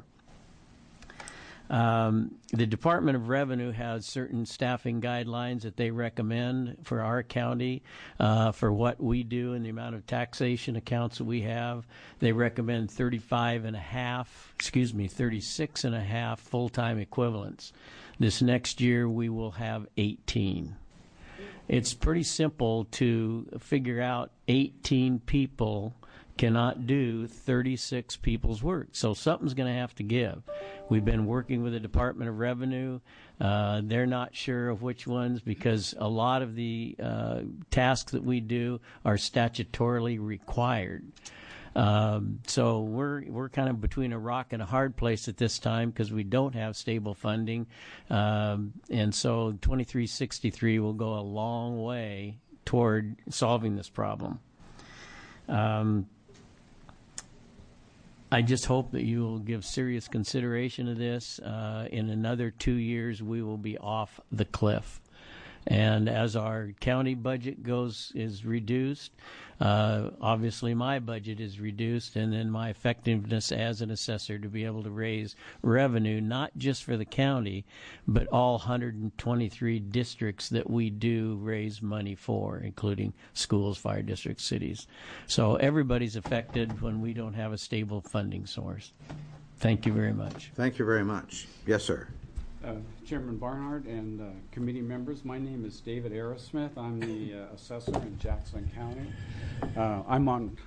Um, the Department of Revenue has certain staffing guidelines that they recommend for our county uh, for what we do and the amount of taxation accounts that we have. They recommend thirty-five and a half, excuse me, thirty-six and a half full-time equivalents. This next year we will have eighteen. It's pretty simple to figure out eighteen people cannot do thirty-six people's work. So something's going to have to give. We've been working with the Department of Revenue. Uh, they're not sure of which ones because a lot of the uh, tasks that we do are statutorily required. Um, so we're we're kind of between a rock and a hard place at this time because we don't have stable funding, um, and so twenty-three sixty-three will go a long way toward solving this problem. Um, I just hope that you will give serious consideration to this. Uh, in another two years, we will be off the cliff. And as our county budget goes is reduced, uh, obviously my budget is reduced, and then my effectiveness as an assessor to be able to raise revenue, not just for the county, but all one hundred twenty-three districts that we do raise money for, including schools, fire districts, cities. So everybody's affected when we don't have a stable funding source. Thank you very much. Thank you very much. Yes, sir. Uh, Chairman Barnhart and uh, committee members, my name is David Arrowsmith. I'm the uh, assessor in Jackson County. Uh, I'm on.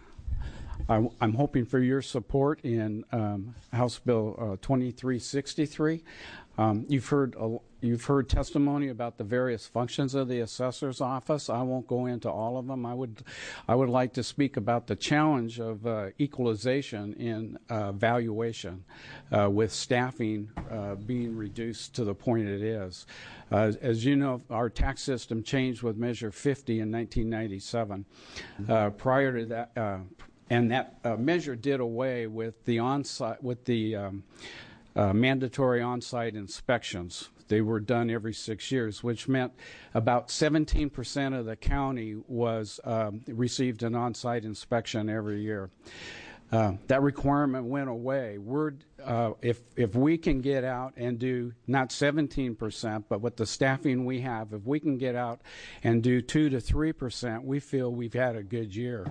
I, I'm hoping for your support in um, House Bill uh, twenty-three sixty-three. Um, you've heard a, you've heard testimony about the various functions of the assessor's office. I won't go into all of them. I would I would like to speak about the challenge of uh, equalization in uh, valuation, uh, with staffing uh, being reduced to the point it is. Uh, as you know, our tax system changed with Measure fifty in nineteen ninety-seven. Uh, prior to that, uh, and that uh, measure did away with the on-site with the um, Uh, mandatory on-site inspections. They were done every six years, which meant about seventeen percent of the county was um, received an on-site inspection every year. Uh, that requirement went away. We're, uh, if if we can get out and do not seventeen percent, but with the staffing we have, if we can get out and do two to three percent, we feel we've had a good year.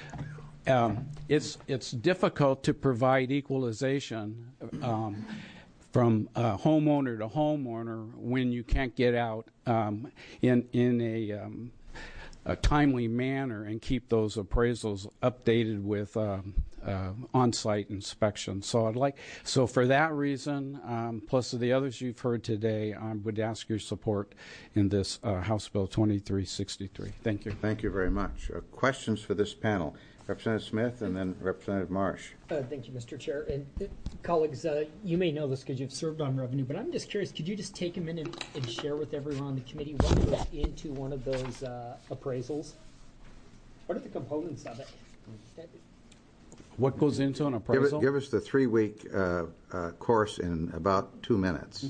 Um, it's it's difficult to provide equalization um, from uh, homeowner to homeowner when you can't get out um, in in a, um, a timely manner and keep those appraisals updated with um, uh, on-site inspections. So I'd like so for that reason, um, plus the others you've heard today, I would ask your support in this uh, House Bill twenty-three sixty-three. Thank you. Thank you very much. Uh, questions for this panel? Representative Smith and then Representative Marsh. Uh, thank you, Mister Chair. And uh, colleagues, uh, you may know this because you've served on revenue, but I'm just curious, could you just take a minute and share with everyone on the committee what goes into one of those uh, appraisals? What are the components of it? What goes into an appraisal? Give, it, give us the three-week uh, uh, course in about two minutes.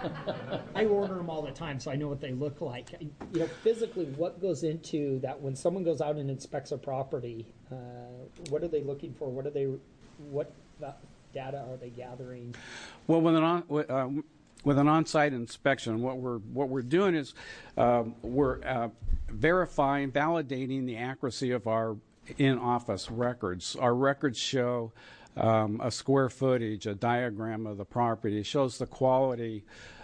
I order them all the time, so I know what they look like. You know, physically, what goes into that when someone goes out and inspects a property? Uh, what are they looking for? What are they? What data are they gathering? Well, with an on, with, uh, with an on-site inspection, what we're what we're doing is um, we're uh, verifying, validating the accuracy of our in-office records. Our records show um, a square footage, a diagram of the property. It shows the quality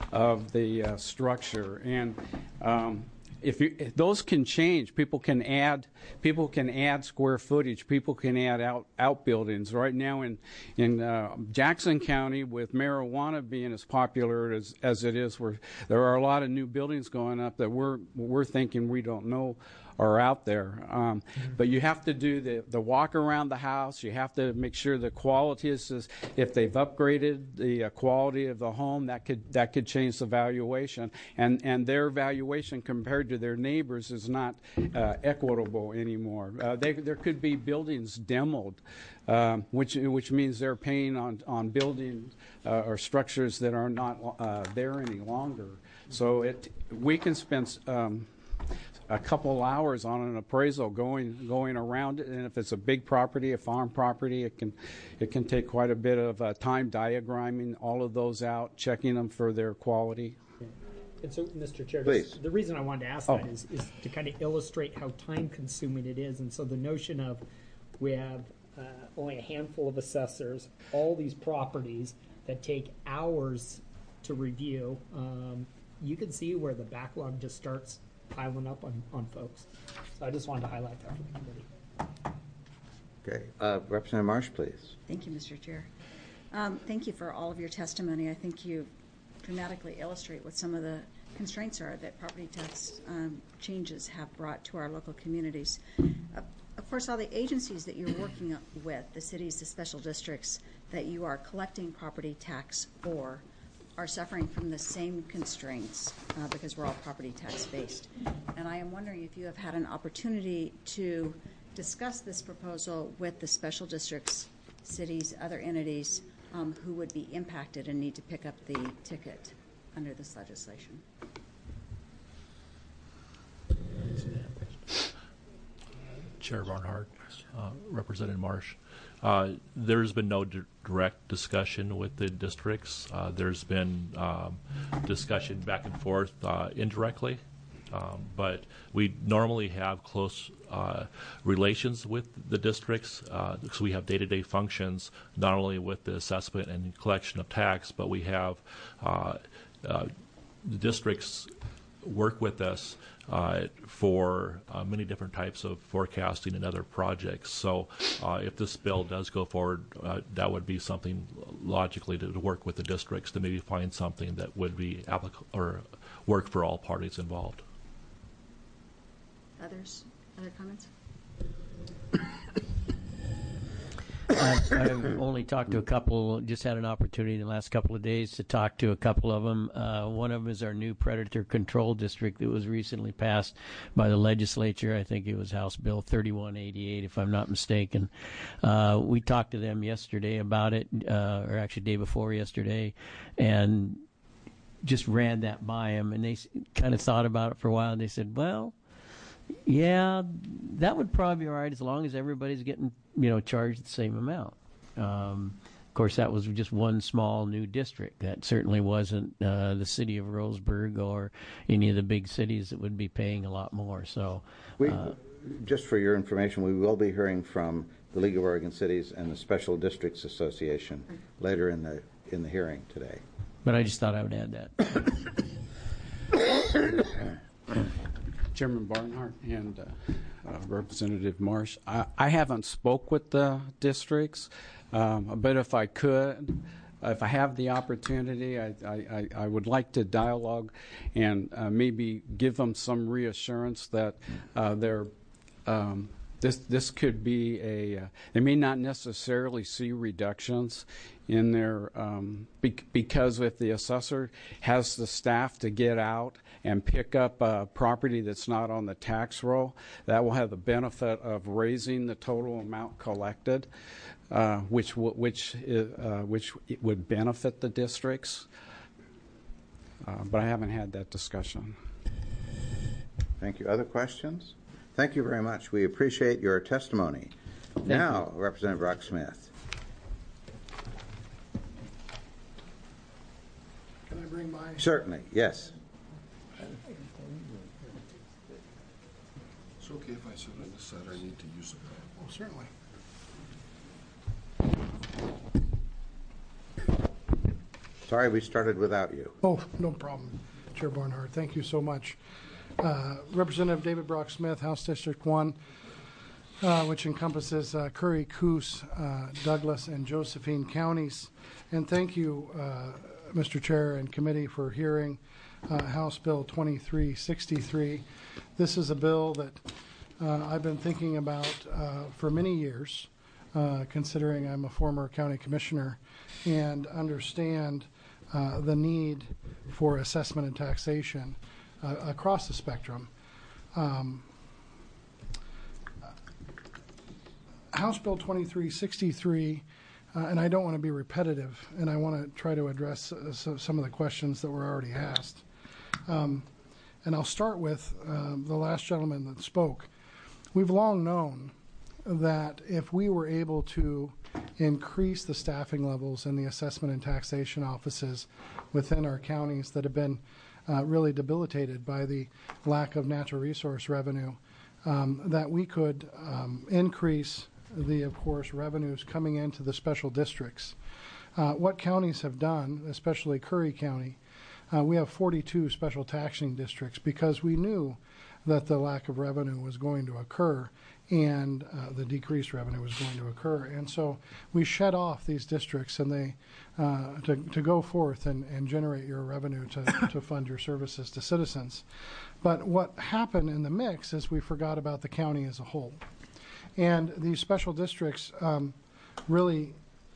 of the uh, structure, and um, if, you, if those can change, people can add. People can add square footage. People can add out outbuildings. Right now in in uh, Jackson County, with marijuana being as popular as as it is, where there are a lot of new buildings going up that we're we're thinking we don't know are out there. Um, but you have to do the, the walk around the house. You have to make sure the quality is, is if they've upgraded the uh, quality of the home, that could that could change the valuation. And and their valuation compared to their neighbors is not uh, equitable anymore. Uh, they, there could be buildings demoed, um, which which means they're paying on on buildings uh, or structures that are not uh, there any longer. So it we can spend. Um, a couple hours on an appraisal going going around it, and if it's a big property, a farm property, it can it can take quite a bit of uh, time diagramming all of those out, checking them for their quality. And so, Mister Chair, Please. the reason I wanted to ask Oh. that is, is to kind of illustrate how time-consuming it is. And so the notion of we have uh, only a handful of assessors, all these properties that take hours to review, um, you can see where the backlog just starts piling up on, on folks. So I just wanted to highlight that for the committee. Okay. Uh, Representative Marsh, please. Thank you, Mister Chair. Um, thank you for all of your testimony. I think you dramatically illustrate what some of the constraints are that property tax um, changes have brought to our local communities. A, a course, all the agencies that you're working with, the cities, the special districts that you are collecting property tax for, are suffering from the same constraints uh, because we're all property tax based. And I am wondering if you have had an opportunity to discuss this proposal with the special districts, cities, other entities um, who would be impacted and need to pick up the ticket under this legislation. Chair Barnhart, uh, Representative Marsh. Uh, there's been no di- direct discussion with the districts. Uh, there's been um, discussion back and forth uh, indirectly, um, but we normally have close uh, relations with the districts uh, because we have day-to-day functions not only with the assessment and collection of tax, but we have uh, uh, the districts work with us uh, for uh, many different types of forecasting and other projects. So uh, if this bill does go forward, uh, that would be something logically to, to work with the districts to maybe find something that would be applicable or work for all parties involved. Others? Other comments? I've, I've only talked to a couple, just had an opportunity in the last couple of days to talk to a couple of them. Uh, one of them is our new predator control district that was recently passed by the legislature. I think it was House Bill thirty-one eighty-eight, if I'm not mistaken. Uh, we talked to them yesterday about it, uh, or actually day before yesterday, and just ran that by them, and they kind of thought about it for a while, and they said, well, yeah, that would probably be all right as long as everybody's getting, you know, charged the same amount. Um, of course, that was just one small new district. That certainly wasn't uh, the city of Roseburg or any of the big cities that would be paying a lot more. So, we, uh, just for your information, we will be hearing from the League of Oregon Cities and the Special Districts Association later in the in the hearing today. But I just thought I would add that. Chairman Barnhart and uh, uh, Representative Marsh, I, I haven't spoke with the districts, um, but if I could, if I have the opportunity, I, I, I would like to dialogue and uh, maybe give them some reassurance that uh, they're um, This this could be a. Uh, they may not necessarily see reductions in their um, be, because if the assessor has the staff to get out and pick up uh, property that's not on the tax roll, that will have the benefit of raising the total amount collected, uh, which w- which is, uh, which would benefit the districts. Uh, but I haven't had that discussion. Thank you. Other questions? Thank you very much. We appreciate your testimony. Thank now, you. Representative Brock Smith. Can I bring my... Certainly, yes. It's okay if I sit on this side. I need to use it. Oh, certainly. Sorry we started without you. Oh, no problem, Chair Barnhart. Thank you so much. Uh, Representative David Brock Smith, House District one, uh, which encompasses uh, Curry, Coos, uh, Douglas, and Josephine counties. And thank you, uh, Mister Chair and committee, for hearing uh, House Bill twenty-three sixty-three. This is a bill that uh, I've been thinking about uh, for many years, uh, considering I'm a former county commissioner, and understand uh, the need for assessment and taxation Uh, across the spectrum. Um, House Bill twenty-three sixty-three, uh, and I don't want to be repetitive, and I want to try to address uh, so, some of the questions that were already asked. Um, and I'll start with uh, the last gentleman that spoke. We've long known that if we were able to increase the staffing levels in the assessment and taxation offices within our counties that have been Uh, really debilitated by the lack of natural resource revenue, um, that we could um, increase the, of course, revenues coming into the special districts. Uh, what counties have done, especially Curry County, uh, we have forty-two special taxing districts because we knew that the lack of revenue was going to occur and uh, the decreased revenue was going to occur. And so we shed off these districts and they uh, to, to go forth and, and generate your revenue to, to fund your services to citizens. But what happened in the mix is we forgot about the county as a whole. And these special districts um, really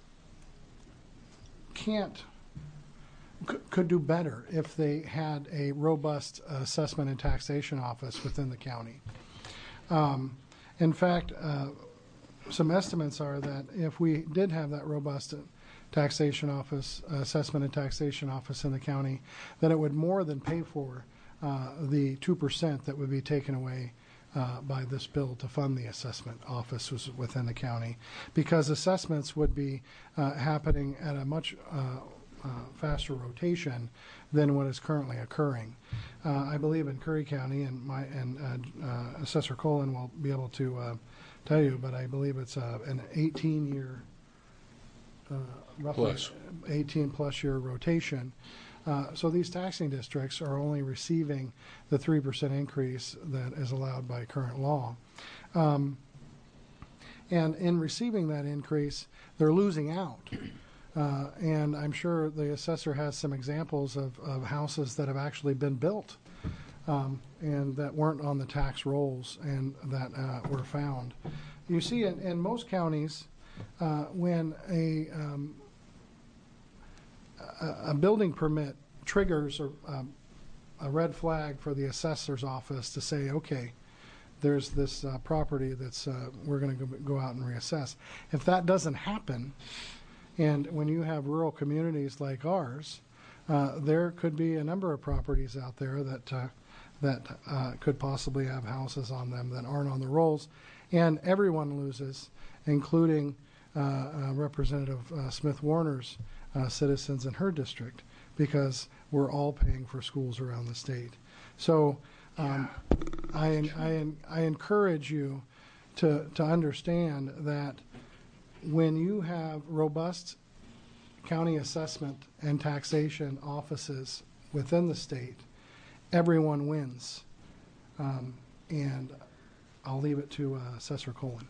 can't, c- could do better if they had a robust assessment and taxation office within the county. Um, in fact, uh, some estimates are that if we did have that robust taxation office, uh, assessment and taxation office in the county, that it would more than pay for uh, the two percent that would be taken away uh, by this bill to fund the assessment office was within the county, because assessments would be uh, happening at a much uh, uh, faster rotation than what is currently occurring. Uh, I believe in Curry County, and my and uh, uh, Assessor Colin will be able to uh, tell you, but I believe it's uh, an eighteen year, uh, roughly Plus. eighteen plus year rotation. Uh, so these taxing districts are only receiving the three percent increase that is allowed by current law. Um, and in receiving that increase, they're losing out. Uh, and I'm sure the assessor has some examples of, of houses that have actually been built um, and that weren't on the tax rolls and that uh, were found. You see, in, in most counties, uh, when a, um, a a building permit triggers a, um, a red flag for the assessor's office to say, okay, there's this uh, property that's uh, we're going to go out and reassess. If that doesn't happen, and when you have rural communities like ours, uh, there could be a number of properties out there that uh, that uh, could possibly have houses on them that aren't on the rolls, and everyone loses, including uh, uh, Representative uh, Smith Warner's uh, citizens in her district, because we're all paying for schools around the state. So um, I, I, I encourage you to to understand that when you have robust county assessment and taxation offices within the state, everyone wins. Um, and I'll leave it to uh, Assessor Colin.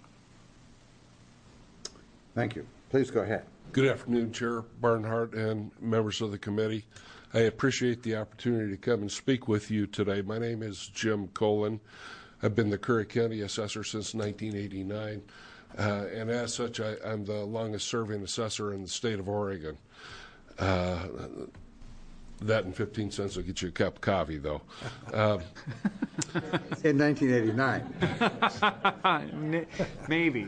Thank you. Please go ahead. Good afternoon, Chair Barnhart and members of the committee. I appreciate the opportunity to come and speak with you today. My name is Jim Colin. I've been the Curry County Assessor since nineteen eighty-nine. Uh, and as such, I, I'm the longest serving assessor in the state of Oregon. Uh, that and fifteen cents will get you a cup of coffee, though. Um, in nineteen eighty-nine. Maybe.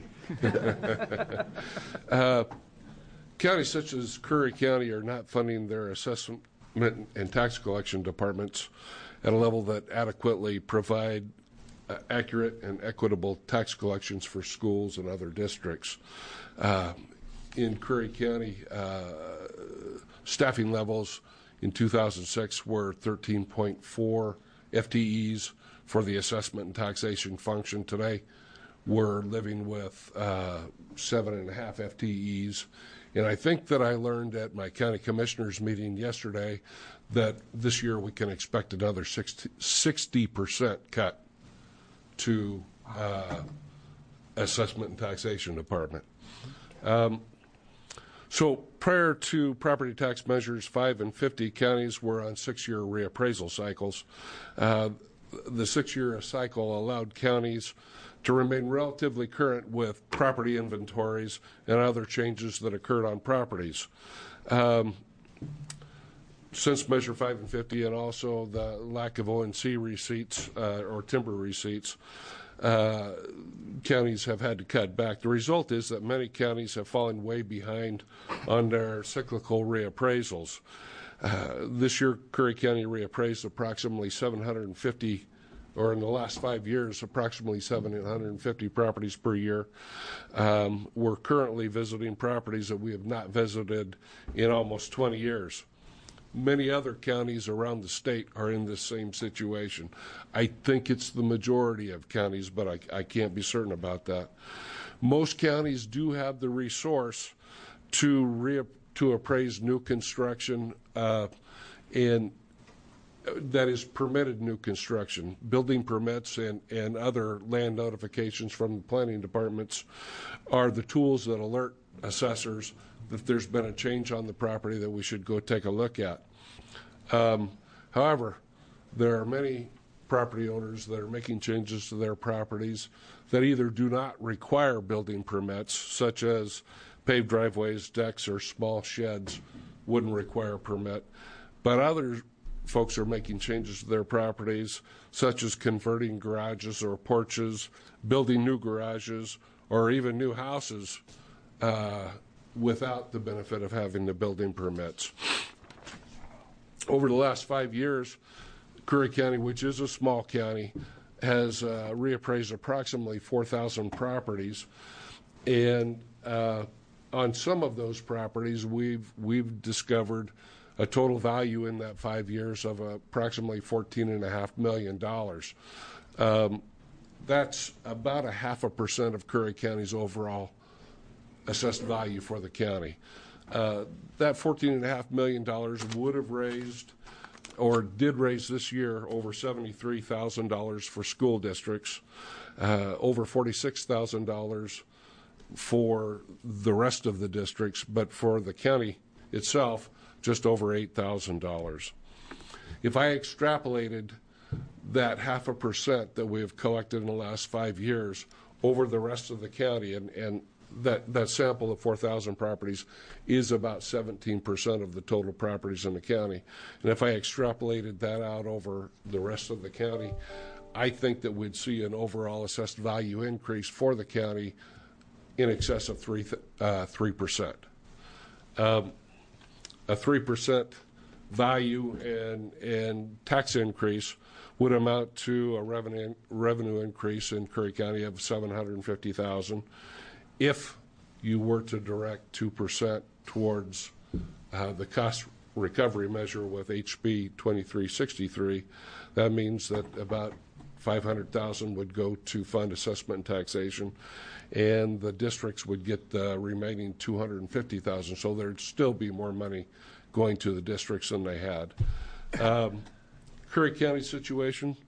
uh, counties such as Curry County are not funding their assessment and tax collection departments at a level that adequately provide Uh, accurate and equitable tax collections for schools and other districts. Uh, in Curry County, uh, staffing levels in two thousand six were thirteen point four F T Es for the assessment and taxation function. Today, we're living with uh, seven and a half F T Es. And I think that I learned at my county commissioners meeting yesterday that this year we can expect another sixty percent cut to uh, assessment and taxation department. Um, so prior to property tax measures five and fifty, counties were on six-year reappraisal cycles. Uh, the six-year cycle allowed counties to remain relatively current with property inventories and other changes that occurred on properties. Um, Since Measure five and fifty, and also the lack of O N C receipts uh, or timber receipts, uh, counties have had to cut back. The result is that many counties have fallen way behind on their cyclical reappraisals. Uh, this year, Curry County reappraised approximately seven hundred fifty, or in the last five years, approximately seven hundred fifty properties per year. Um, we're currently visiting properties that we have not visited in almost twenty years. Many other counties around the state are in the same situation. I think it's the majority of counties, but I, I can't be certain about that. Most counties do have the resource to re, to appraise new construction uh, and that is permitted new construction. Building permits and, and other land notifications from the planning departments are the tools that alert assessors that there's been a change on the property that we should go take a look at. Um, however, there are many property owners that are making changes to their properties that either do not require building permits, such as paved driveways, decks, or small sheds wouldn't require a permit. But other folks are making changes to their properties, such as converting garages or porches, building new garages, or even new houses uh, without the benefit of having the building permits. Over the last five years, Curry County, which is a small county, has uh, reappraised approximately four thousand properties, and uh, on some of those properties, we've we've discovered a total value in that five years of approximately fourteen and a half million dollars. Um, that's about a half a percent of Curry County's overall assessed value for the county. Uh, that fourteen and a half million dollars would have raised, or did raise this year, over seventy-three thousand dollars for school districts, uh, over forty-six thousand dollars for the rest of the districts, but for the county itself, just over eight thousand dollars. If I extrapolated that half a percent that we have collected in the last five years over the rest of the county, and, and that, that sample of four thousand properties is about seventeen percent of the total properties in the county. And if I extrapolated that out over the rest of the county, I think that we'd see an overall assessed value increase for the county in excess of three uh, three percent. Um, a three percent value and and tax increase would amount to a revenue revenue increase in Curry County of seven hundred fifty thousand dollars. If you were to direct two percent towards uh, the cost recovery measure with H B twenty-three sixty-three, that means that about five hundred thousand dollars would go to fund assessment and taxation, and the districts would get the remaining two hundred fifty thousand dollars. So there'd still be more money going to the districts than they had. Um, Curry County situation,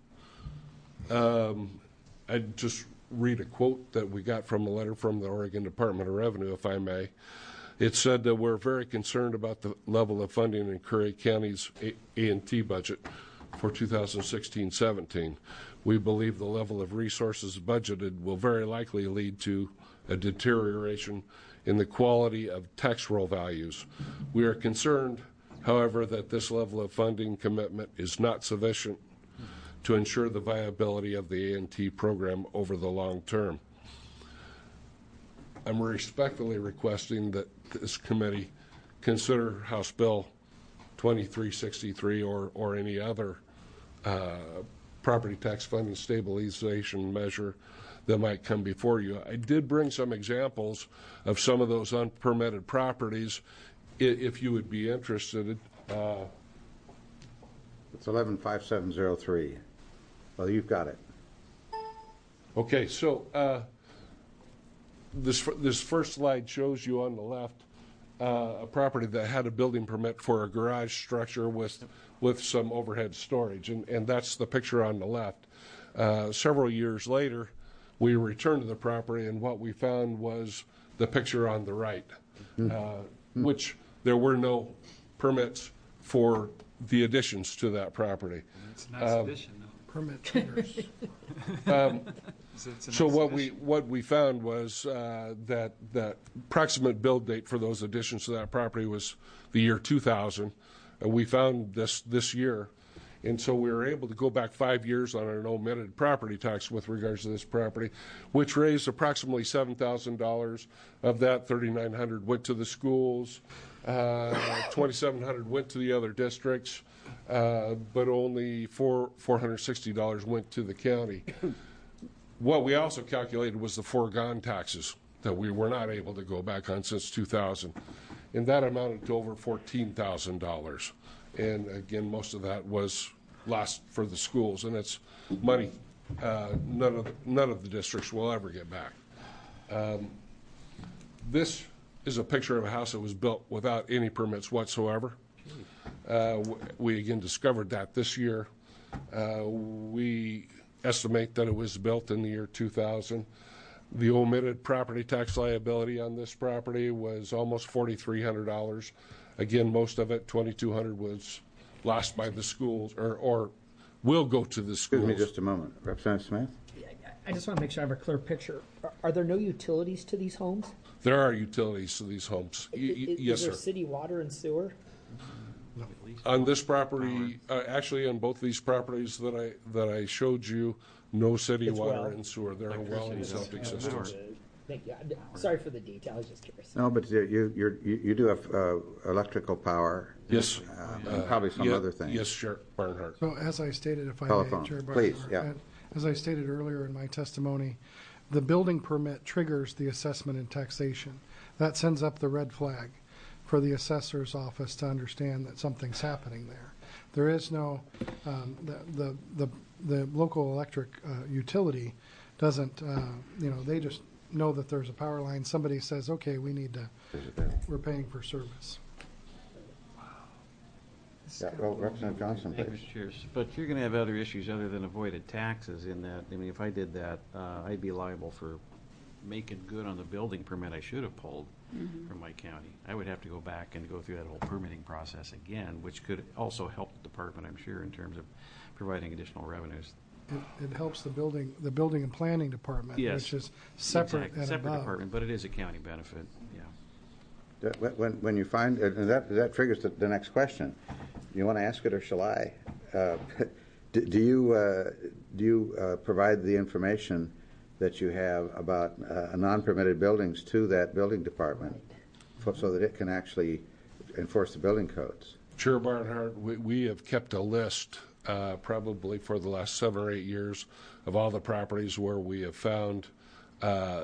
um, I'd just read a quote that we got from a letter from the Oregon Department of Revenue, if I may. It said that we're very concerned about the level of funding in Curry County's A and T budget for two thousand sixteen seventeen. We believe the level of resources budgeted will very likely lead to a deterioration in the quality of tax roll values. We are concerned, however, that this level of funding commitment is not sufficient to ensure the viability of the A and T program over the long term. I'm respectfully requesting that this committee consider House Bill twenty-three sixty-three or, or any other uh, property tax funding stabilization measure that might come before you. I did bring some examples of some of those unpermitted properties if you would be interested. Uh, it's eleven five seven zero three. Well, you've got it. Okay, so uh, this this first slide shows you on the left uh, a property that had a building permit for a garage structure with with some overhead storage, and and that's the picture on the left. Uh, several years later, we returned to the property, and what we found was the picture on the right, mm-hmm. uh, which there were no permits for the additions to that property. It's a nice um, addition, though. Permit triggers. um, so it's a so nice what addition. we what we found was uh, that that approximate build date for those additions to that property was the year two thousand. And we found this this year. And so we were able to go back five years on an omitted property tax with regards to this property, which raised approximately seven thousand dollars. Of that, thirty-nine hundred dollars went to the schools, uh, twenty-seven hundred dollars went to the other districts, uh, but only four hundred sixty dollars went to the county. What we also calculated was the foregone taxes that we were not able to go back on since two thousand, and that amounted to over fourteen thousand dollars. And again, most of that was lost for the schools, and it's money uh, none of the, none of the districts will ever get back. Um, this is a picture of a house that was built without any permits whatsoever. Uh, we again discovered that this year. Uh, we estimate that it was built in the year two thousand. The omitted property tax liability on this property was almost forty-three hundred dollars. Again, most of it, twenty-two hundred dollars, was lost by the schools or, or will go to the schools. Excuse me just a moment. Representative Smith? I just want to make sure I have a clear picture. Are, are there no utilities to these homes? There are utilities to these homes. Y- y- Is, yes, is there sir. city water and sewer? On this property, uh, actually on both these properties that I, that I showed you, no city It's water well. and sewer. There are well and septic systems. Thank you. I- Sorry for the detail. I was just curious. No, but you, you, you're- you, you do have uh, electrical power. Yes. uh, And probably some Yeah, other things. Yes, Sheriff Barnhart. So as I stated, if I Telephone, may, Chair please, Barnhart, yeah. and as I stated earlier in my testimony, the building permit triggers the assessment and taxation. That sends up the red flag for the assessor's office to understand that something's happening there. There is no, um, the, the, the, the local electric uh, utility doesn't, uh, you know, they just know that there's a power line. Somebody says, okay, we need to, we're paying for service. Yeah, well, Representative Johnson, Thank you, please. Mister Chair. But you're going to have other issues other than avoided taxes in that, I mean, if I did that, uh, I'd be liable for making good on the building permit I should have pulled Mhm. from my county. I would have to go back and go through that whole permitting process again, which could also help the department, I'm sure, in terms of providing additional revenues. It, it helps the building, the building and planning department, Yes. which is separate Exactly. and Separate above. department, but it is a county benefit, yeah. That- When, when- when you find, and that, that triggers the, the next question. You want to ask it or shall I? Uh, do, do you, uh, do you uh, provide the information that you have about uh, non-permitted buildings to that building department for, so that it can actually enforce the building codes? Chair Barnhart, we, we have kept a list uh, probably for the last seven or eight years of all the properties where we have found uh,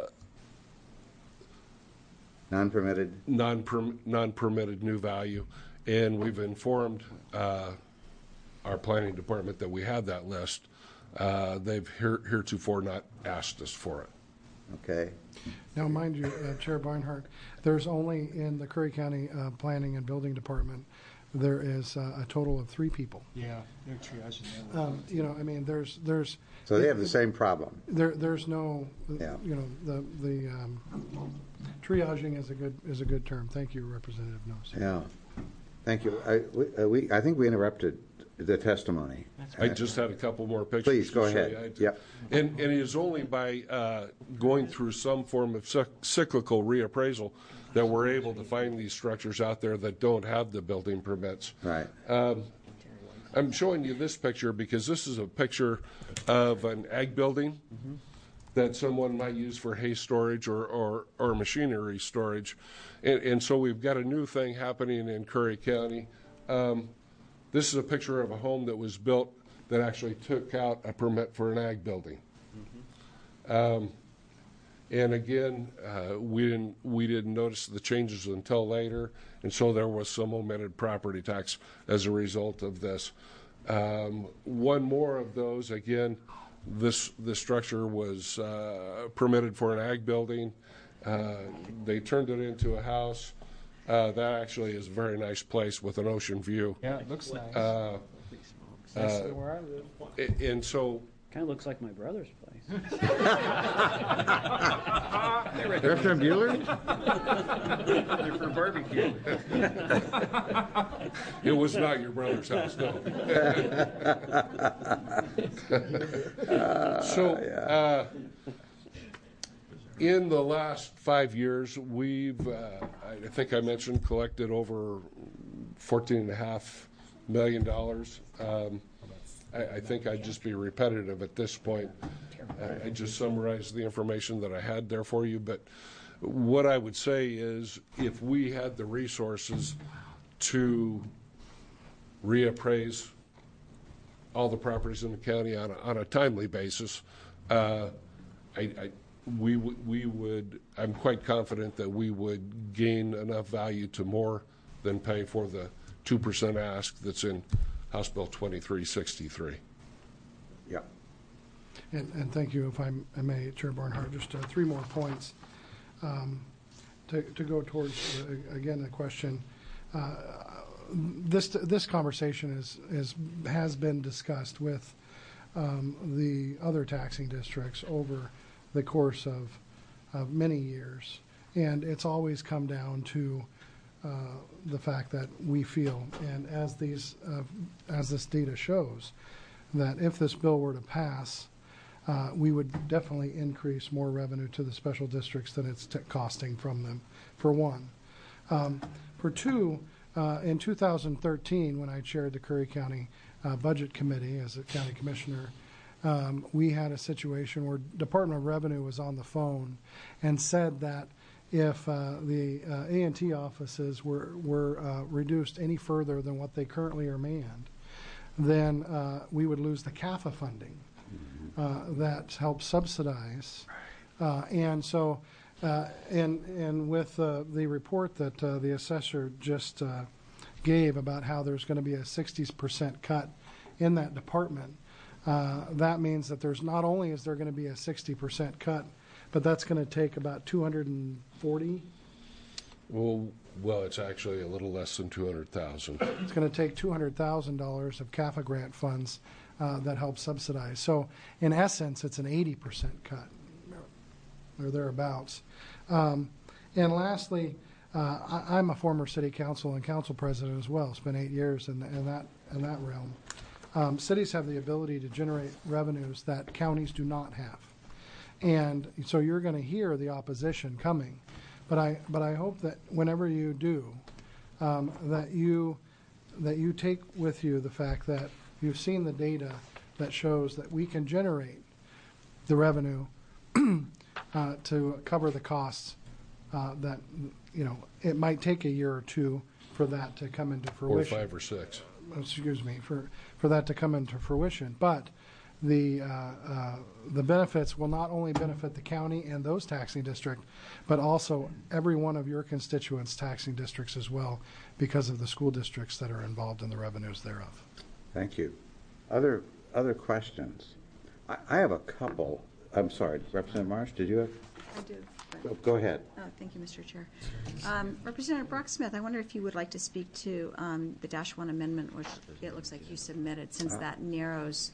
non-permitted non-perm- non-permitted new value, and we've informed uh, our planning department that we have that list. Uh, they've here, heretofore not asked us for it. Okay. Now, mind you, uh, Chair Barnhart, there's only in the Curry County uh, Planning and Building Department, there is uh, a total of three people. Yeah, they're triaging that. Um, you know, I mean, there's, there's. So they have the same problem. There, there's no, Yeah. you know, the, the um, triaging is a good, is a good term. Thank you, Representative Nose. Yeah. Thank you. I, we, uh, we, I think we interrupted the testimony. I just had a couple more pictures. Please, to go show ahead. you. I- Yep. And, and it is only by uh, going through some form of cyc- cyclical reappraisal that we're able to find these structures out there that don't have the building permits. Right. Um, I'm showing you this picture because this is a picture of an ag building that someone might use for hay storage or, or, or machinery storage. And, and so we've got a new thing happening in Curry County. Um, this is a picture of a home that was built that actually took out a permit for an ag building. Um, and again, uh, we didn't we didn't notice the changes until later, and so there was some omitted property tax as a result of this. Um, one more of those, again, this this structure was uh, permitted for an ag building. Uh, they turned it into a house. Uh, that actually is a very nice place with an ocean view. Yeah, it looks nice. Uh, Nicer uh, than where I live. a- And so, Kind of looks like my brother's place. Representative Bueller? They're for barbecue. it was not your brother's house, no. So, uh, in the last five years, we've, uh, I think I mentioned, collected over fourteen and a half million dollars. Um, I, I think I'd just be repetitive at this point. I, I just summarized the information that I had there for you, but what I would say is if we had the resources to reappraise all the properties in the county on a, on a timely basis, uh, I, I, we, w- we would, I'm quite confident that we would gain enough value to more than pay for the two percent ask that's in House Bill twenty-three sixty-three. Yeah. And, and thank you, if I'm- I may, Chair Barnhart, just uh, three more points um, to, to go towards, uh, again, the question. Uh, this this conversation is, is has been discussed with um, the other taxing districts over the course of, of many years, and it's always come down to uh, the fact that we feel, and as these uh, as this data shows, that if this bill were to pass, uh, we would definitely increase more revenue to the special districts than it's t- costing from them, for one. Um, for two, uh, in two thousand thirteen, when I chaired the Curry County uh, Budget Committee as a county commissioner, um, we had a situation where Department of Revenue was on the phone and said that if uh, the uh, A and T offices were, were uh, reduced any further than what they currently are manned, then uh, we would lose the C A F A funding uh, that helps subsidize. Uh, and so, uh, and, and with uh, the report that uh, the assessor just uh, gave about how there's going to be a sixty percent cut in that department, uh, that means that there's not only is there going to be a sixty percent cut, but that's going to take about two hundred forty. Well, well, it's actually a little less than two hundred thousand. It's going to take two hundred thousand dollars of C A F A grant funds uh, that help subsidize. So, in essence, it's an eighty percent cut, or thereabouts. Um, and lastly, uh, I, I'm a former city council and council president as well. Spent eight years in, in that in that realm. Um, cities have the ability to generate revenues that counties do not have. And so you're going to hear the opposition coming, but I but I hope that whenever you do, um, that you that you take with you the fact that you've seen the data that shows that we can generate the revenue uh, to cover the costs. Uh, that you know it might take a year or two for that to come into fruition. Or five or six. Excuse me for for that to come into fruition, but. The uh, uh, the benefits will not only benefit the county and those taxing districts, but also every one of your constituents' taxing districts as well, because of the school districts that are involved in the revenues thereof. Thank you. Other other questions? I, I have a couple. I'm sorry, Representative Marsh, did you have? I do. Go, go ahead. Oh, thank you, Mister Chair. Um, Representative Brock-Smith, I wonder if you would like to speak to um, the Dash One amendment, which it looks like you submitted, since Uh, that narrows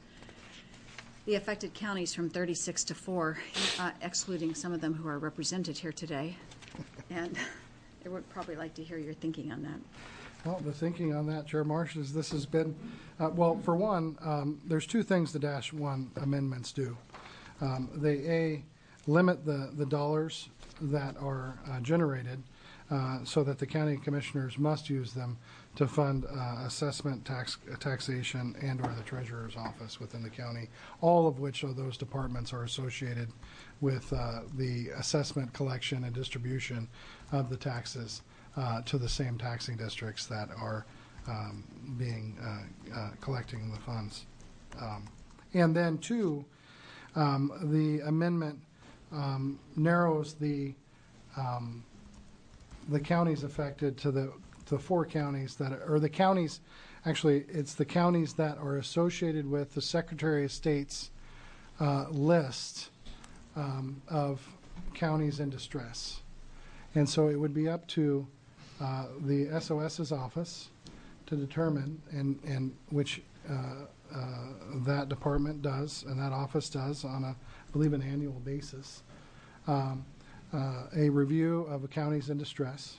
the affected counties from thirty-six to four, uh, excluding some of them who are represented here today. And I would probably like to hear your thinking on that. Well, the thinking on that, Chair Marsh, is this has been, uh, well, for one, um, there's two things the Dash One amendments do. Um, they, A, limit the, the dollars that are uh, generated uh, so that the county commissioners must use them to fund uh, assessment, tax, taxation, and or the treasurer's office within the county, all of which of those departments are associated with uh, the assessment, collection, and distribution of the taxes uh, to the same taxing districts that are um, being uh, uh, collecting the funds. Um, and then two, um, the amendment um, narrows the um, the counties affected to the the four counties that are, or the counties, actually, it's the counties that are associated with the Secretary of State's uh, list um, of counties in distress. And so it would be up to uh, the S O S's office to determine, and, and which uh, uh, that department does, and that office does on a, I believe, an annual basis, um, uh, a review of the counties in distress.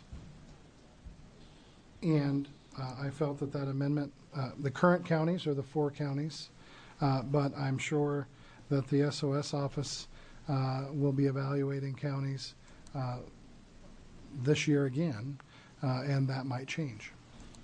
And uh, I felt that that amendment, uh, the current counties are the four counties, uh, but I'm sure that the S O S office uh, will be evaluating counties uh, this year again, uh, and that might change.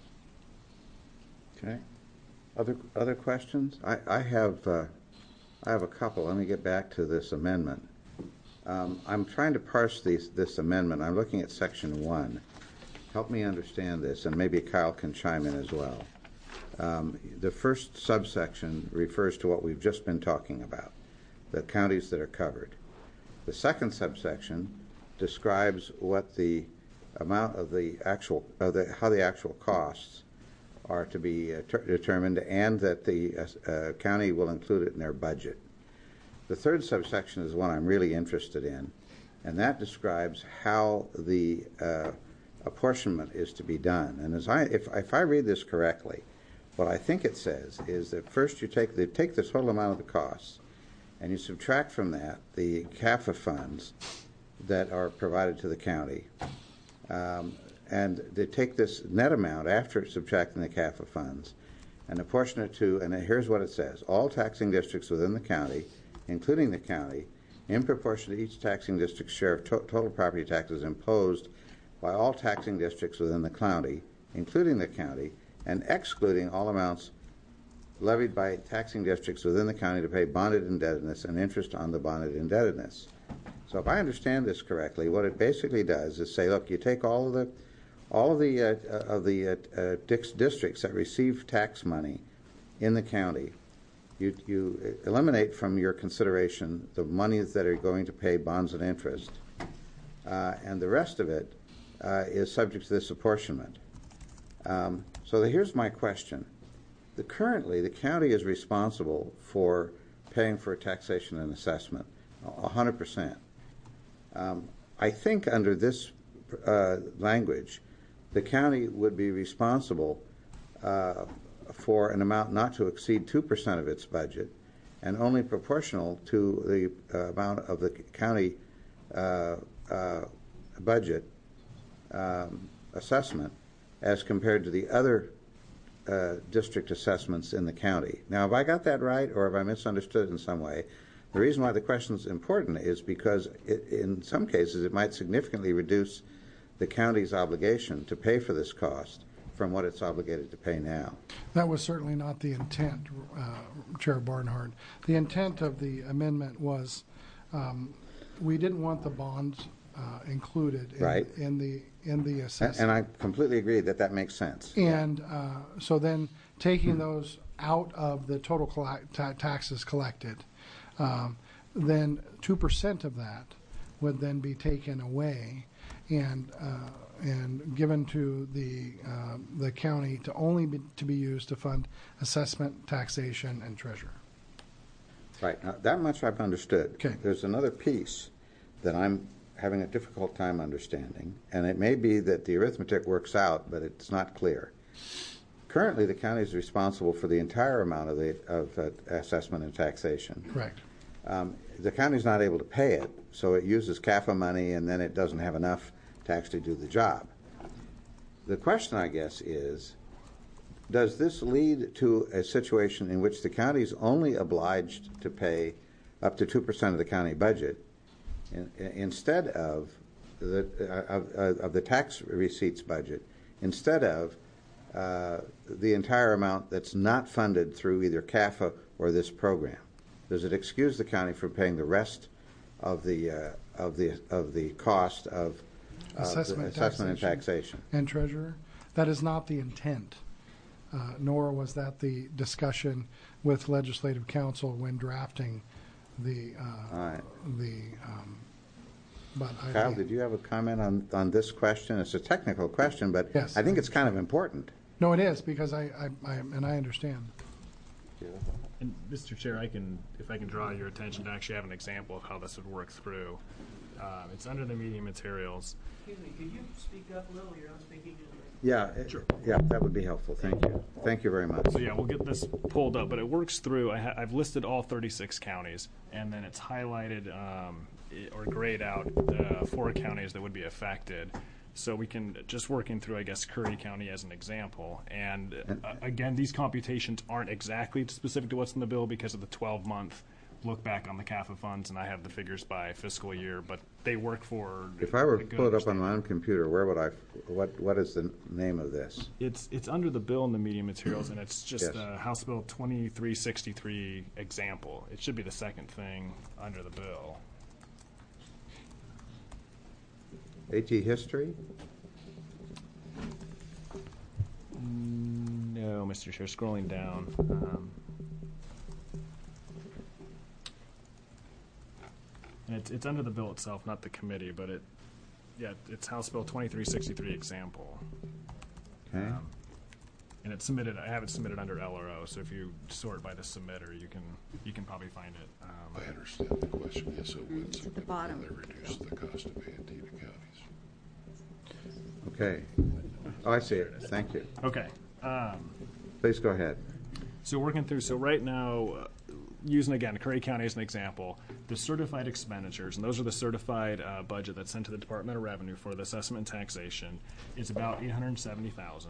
Okay. Other other questions? I, I have uh, I have a couple. Let me get back to this amendment. Um, I'm trying to parse these, this amendment. I'm looking at section one. Help me understand this, and maybe Kyle can chime in as well. Um, the first subsection refers to what we've just been talking about, the counties that are covered. The second subsection describes what the amount of the actual, of the, how the actual costs are to be uh, ter- determined, and that the uh, uh, county will include it in their budget. The third subsection is one I'm really interested in, and that describes how the uh, apportionment is to be done. And as I, if, if I read this correctly, what I think it says is that first you take the, take the total amount of the costs, and you subtract from that the C A F A funds that are provided to the county, um, and they take this net amount after subtracting the C A F A funds, and apportion it to, and here's what it says, all taxing districts within the county, including the county, in proportion to each taxing district's share of to total property taxes imposed by all taxing districts within the county, including the county, and excluding all amounts levied by taxing districts within the county to pay bonded indebtedness and interest on the bonded indebtedness. So if I understand this correctly, what it basically does is say, look, you take all of the all of the uh, of the uh, uh, districts that receive tax money in the county, you you eliminate from your consideration the monies that are going to pay bonds and interest, uh, and the rest of it uh, is subject to this apportionment. Um, so the, here's my question. The, currently, the county is responsible for paying for taxation and assessment, one hundred percent. Um, I think under this uh, language, the county would be responsible uh, for an amount not to exceed two percent of its budget and only proportional to the uh, amount of the county uh, uh, budget um, assessment as compared to the other uh, district assessments in the county. Now, have I got that right, or have I misunderstood in some way? The reason why the question is important is because it, in some cases it might significantly reduce the county's obligation to pay for this cost from what it's obligated to pay now. That was certainly not the intent, uh, Chair Barnhart. The intent of the amendment was um, we didn't want the bonds uh, included in, right. in the in the assessment. And I completely agree that that makes sense. And uh, so then taking those out of the total collect ta taxes collected, um, then two percent of that would then be taken away and uh, and given to the uh, the county to only be, to be used to fund assessment, taxation, and treasurer. Right. Now, that much I've understood. Okay. There's another piece that I'm having a difficult time understanding, and it may be that the arithmetic works out, but it's not clear. Currently, the county is responsible for the entire amount of the of uh, assessment and taxation. Correct. Um, the county's not able to pay it, so it uses C A F A money, and then it doesn't have enough to actually do the job. The question, I guess, is, does this lead to a situation in which the county is only obliged to pay up to two percent of the county budget in, in, instead of the, uh, of, uh, of the tax receipts budget, instead of uh, the entire amount that's not funded through either C A F A or this program? Does it excuse the county from paying the rest of the uh, of the of the cost of uh, Assessment, assessment and taxation. taxation? And treasurer? That is not the intent, uh, nor was that the discussion with legislative council when drafting the uh, All right. the. Um, but I, Kyle, did you have a comment on on this question? It's a technical question, but Yes. I think it's kind of important. No, it is because I, I, I and I understand. And Mister Chair, I can, if I can draw your attention to actually have an example of how this would work through. Um, it's under the meeting materials. Excuse me, could you speak up a little? You're not speaking to the... Yeah, it- Sure. yeah, that would be helpful. Thank you. Thank you very much. So yeah, we'll get this pulled up, but it works through. I ha I've listed all thirty-six counties, and then it's highlighted um, i- or grayed out the four counties that would be affected. So we can, just working through, I guess, Curry County as an example. And uh, again, these computations aren't exactly specific to what's in the bill because of the twelve month look back on the C A F A funds, and I have the figures by fiscal year, but they work for. If I were a to good pull it up on understanding. my own computer, where would I? What What is the name of this? It's it's under the bill in the media materials, and it's just Yes. uh, House Bill twenty-three sixty-three example. It should be the second thing under the bill. AT history? Mm, No, Mister Chair, scrolling down. Um, and it's, it's under the bill itself, not the committee, but it, yeah, it's House Bill twenty-three sixty-three example. Okay. Um, and it's submitted, I have it submitted under L R O, so if you sort by the submitter, you can, you can probably find it. Um, I understand the question. Yes, it would It's at the bottom. significantly reduce the cost of A and T to counties. Okay. Oh, I see it. Thank you. Okay. Um, Please go ahead. So working through, so right now, uh, using again Curry County as an example, the certified expenditures, and those are the certified uh, budget that's sent to the Department of Revenue for the assessment and taxation, is about eight hundred seventy thousand dollars.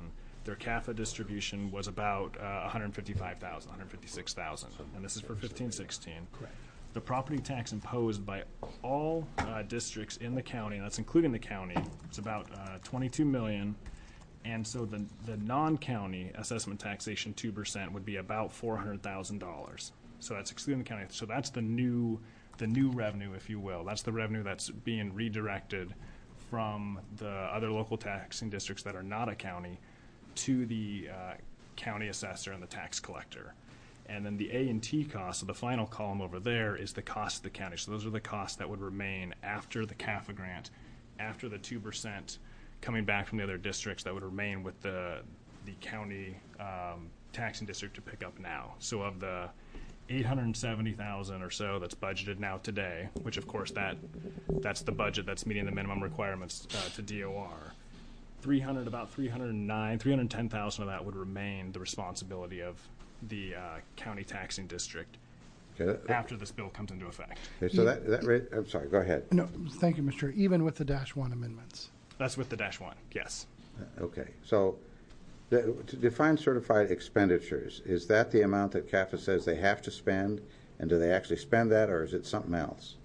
their C A F A distribution was about uh, one hundred fifty-five thousand, one hundred fifty-six thousand, and this is for fifteen sixteen. Correct. The property tax imposed by all uh, districts in the county, and that's including the county, it's about uh, twenty-two million. And so the the non-county assessment taxation two percent would be about four hundred thousand dollars. So that's excluding the county. So that's the new the new revenue, if you will. That's the revenue that's being redirected from the other local taxing districts that are not a county to the uh, county assessor and the tax collector. And then the A and T cost, so the final column over there, is the cost of the county. So those are the costs that would remain after the C A F A grant, after the two percent coming back from the other districts that would remain with the the county um, taxing district to pick up now. So of the eight hundred seventy thousand or so that's budgeted now today, which of course that that's the budget that's meeting the minimum requirements uh, to D O R. three hundred, about three hundred nine, three hundred ten thousand of that would remain the responsibility of the uh, county taxing district Okay. after this bill comes into effect. Okay, so that, that rate, I'm sorry, go ahead. No, thank you, Mister Chair. Even with the dash one amendments. That's with the dash one, yes. Okay, so the, to define certified expenditures, is that the amount that C A F A says they have to spend, and do they actually spend that, or is it something else?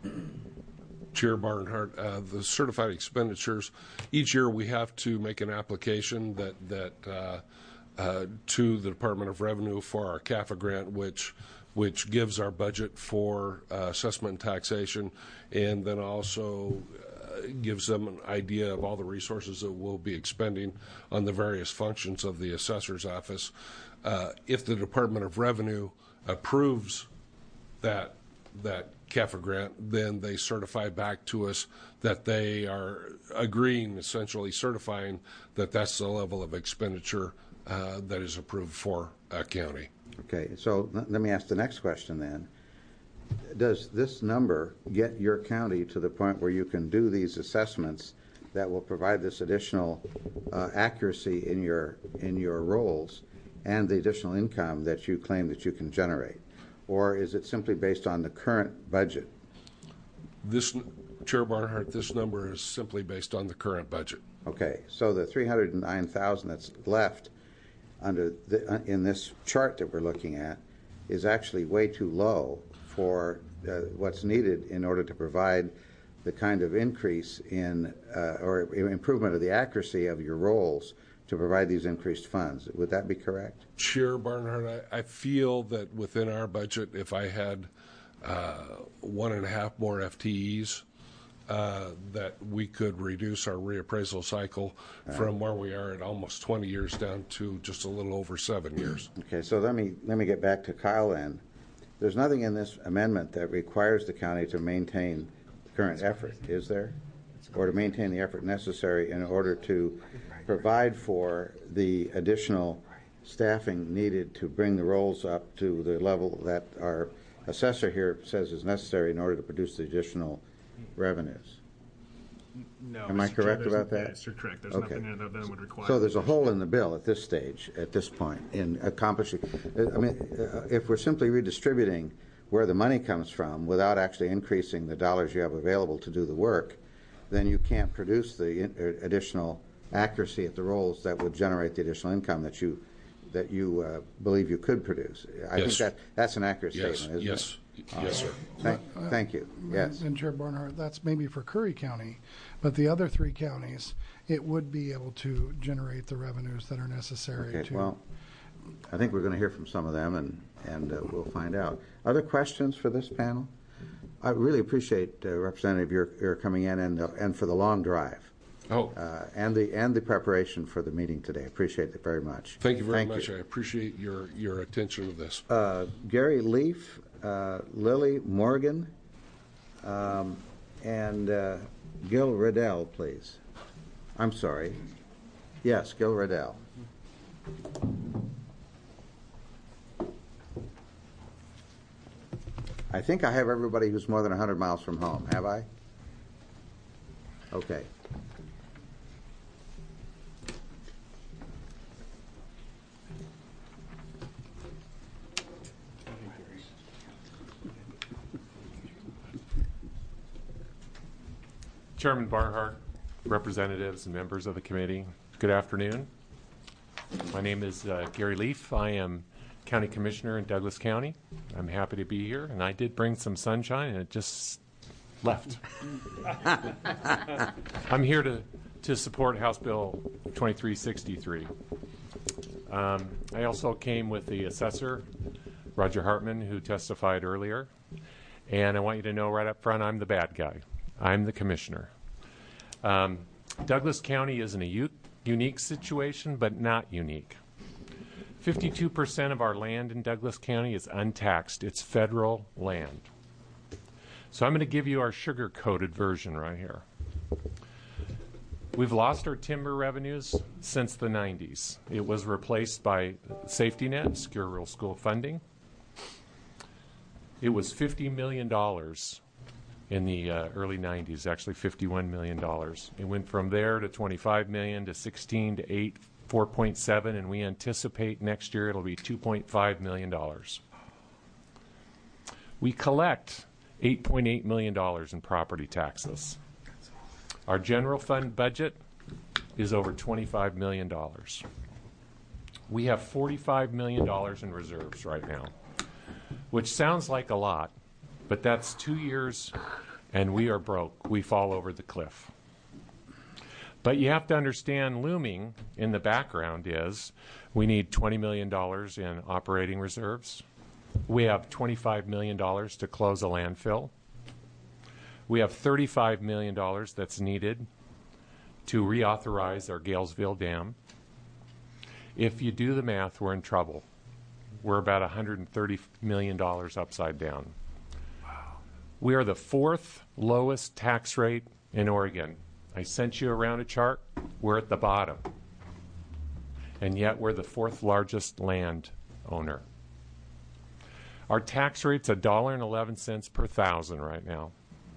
Chair Barnhart, uh, the certified expenditures, each year we have to make an application that, that uh, uh, to the Department of Revenue for our C A F A grant, which which gives our budget for uh, assessment and taxation, and then also uh, gives them an idea of all the resources that we'll be expending on the various functions of the assessor's office. Uh, if the Department of Revenue approves that that C A F A grant, then they certify back to us that they are agreeing, essentially certifying that that's the level of expenditure uh, that is approved for a county. Okay, so let me ask the next question then. Does this number get your county to the point where you can do these assessments that will provide this additional uh, accuracy in your in your roles and the additional income that you claim that you can generate? Or is it simply based on the current budget? This, Chair Barnhart, this number is simply based on the current budget. Okay, so the three hundred nine thousand that's left under the, uh, in this chart that we're looking at is actually way too low for uh, what's needed in order to provide the kind of increase in uh, or improvement of the accuracy of your roles to provide these increased funds. Would that be correct? Chair Barnhart, I, I feel that within our budget, if I had uh, one and a half more F T Es, uh, that we could reduce our reappraisal cycle right. from where we are at almost twenty years down to just a little over seven years. Okay, so let me let me get back to Kyle then. There's nothing in this amendment that requires the county to maintain the current effort, is there? Or to maintain the effort necessary in order to provide for the additional staffing needed to bring the rolls up to the level that our assessor here says is necessary in order to produce the additional revenues. No. Am I Mister Chair, correct there's- about that? Yes, you're correct. There's Okay. nothing in there that would require. So there's a hole in the bill at this stage, at this point, in accomplishing. I mean, uh, if we're simply redistributing where the money comes from without actually increasing the dollars you have available to do the work, then you can't produce the in, uh, additional accuracy at the rolls that would generate the additional income that you that you uh, believe you could produce. I Yes. think that that's an accurate Yes. statement, isn't Yes. it? Yes, sir. Thank, Uh, thank you. Yes. And Chair Barnhart, that's maybe for Curry County, but the other three counties, it would be able to generate the revenues that are necessary Okay, to. well, I think we're going to hear from some of them, and, and uh, we'll find out. Other questions for this panel? I really appreciate, uh, Representative, your, your coming in and, uh, and for the long drive. Oh. Uh, and the and the preparation for the meeting today. Appreciate it very much. Thank you very Thank much. you. I appreciate your, your attention to this. Uh, Gary Leaf, uh, Lily Morgan, um, and uh, Gil Riddell, please. I'm sorry. Yes, Gil Riddell. I think I have everybody who's more than one hundred miles from home. Have I? Okay. Chairman Barnhart, representatives and members of the committee, good afternoon. My name is uh, Gary Leaf. I am County Commissioner in Douglas County. I'm happy to be here, and I did bring some sunshine, and it just left. I'm here to, to support House Bill twenty-three sixty-three. Um, I also came with the assessor, Roger Hartman, who testified earlier. And I want you to know right up front, I'm the bad guy. I'm the commissioner. Um, Douglas County is in a u- unique situation, but not unique. fifty-two percent of our land in Douglas County is untaxed. It's federal land. So I'm going to give you our sugar-coated version right here. We've lost our timber revenues since the nineties. It was replaced by safety net, secure rural school funding. It was fifty million dollars in the uh, early nineties, actually fifty-one million dollars. It went from there to twenty-five million dollars to sixteen to eight, four point seven, and we anticipate next year it'll be two point five million dollars. We collect eight point eight million dollars in property taxes. Our general fund budget is over twenty-five million dollars. We have forty-five million dollars in reserves right now, which sounds like a lot, but that's two years and we are broke. We fall over the cliff. But you have to understand, looming in the background is we need twenty million dollars in operating reserves. We have twenty-five million dollars to close a landfill. We have thirty-five million dollars that's needed to reauthorize our Galesville Dam. If you do the math, we're in trouble. We're about one hundred thirty million dollars upside down. Wow. We are the fourth lowest tax rate in Oregon. I sent you around a chart. We're at the bottom. And yet we're the fourth largest land owner. Our tax rate's one dollar and eleven cents per thousand right now.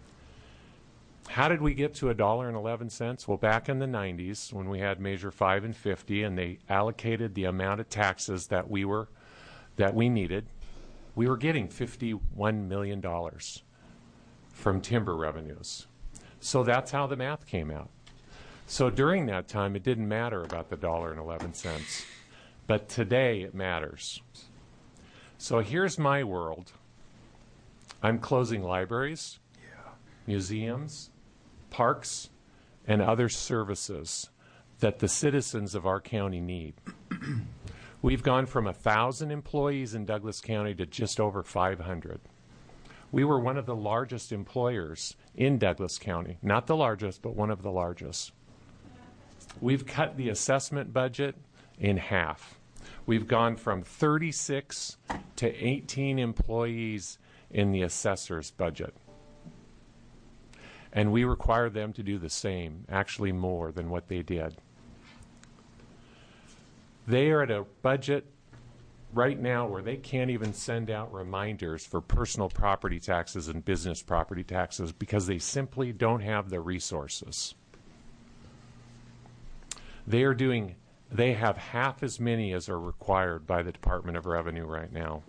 How did we get to one dollar and eleven cents? Well, back in the nineties, when we had Measure five and fifty, and they allocated the amount of taxes that we were that we needed, we were getting fifty-one million dollars from timber revenues. So that's how the math came out. So during that time, it didn't matter about the one dollar and eleven cents. But today, it matters. So here's my world. I'm closing libraries, yeah. museums, parks, and other services that the citizens of our county need. We've gone from one thousand employees in Douglas County to just over five hundred. We were one of the largest employers in Douglas County. Not the largest, but one of the largest. We've cut the assessment budget in half. We've gone from thirty-six to eighteen employees in the assessor's budget. And we require them to do the same, actually more than what they did. They are at a budget right now where they can't even send out reminders for personal property taxes and business property taxes because they simply don't have the resources. They are doing, they have half as many as are required by the Department of Revenue right now.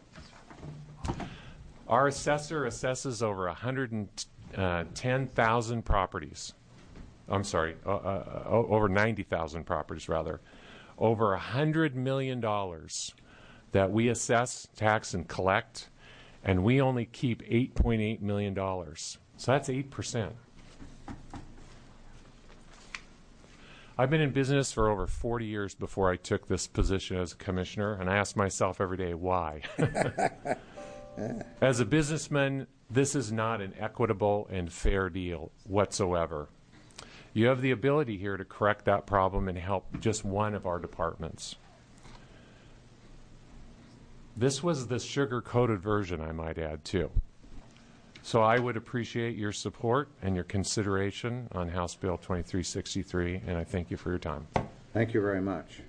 Our assessor assesses over one hundred ten thousand properties. I'm sorry, uh, uh, over ninety thousand properties rather. Over one hundred million dollars that we assess, tax, and collect, and we only keep eight point eight million dollars. So that's eight percent. I've been in business for over forty years before I took this position as a commissioner, and I ask myself every day, why? As a businessman, this is not an equitable and fair deal whatsoever. You have the ability here to correct that problem and help just one of our departments. This was the sugar-coated version, I might add, too. So I would appreciate your support and your consideration on House Bill twenty-three sixty-three, and I thank you for your time. Thank you very much.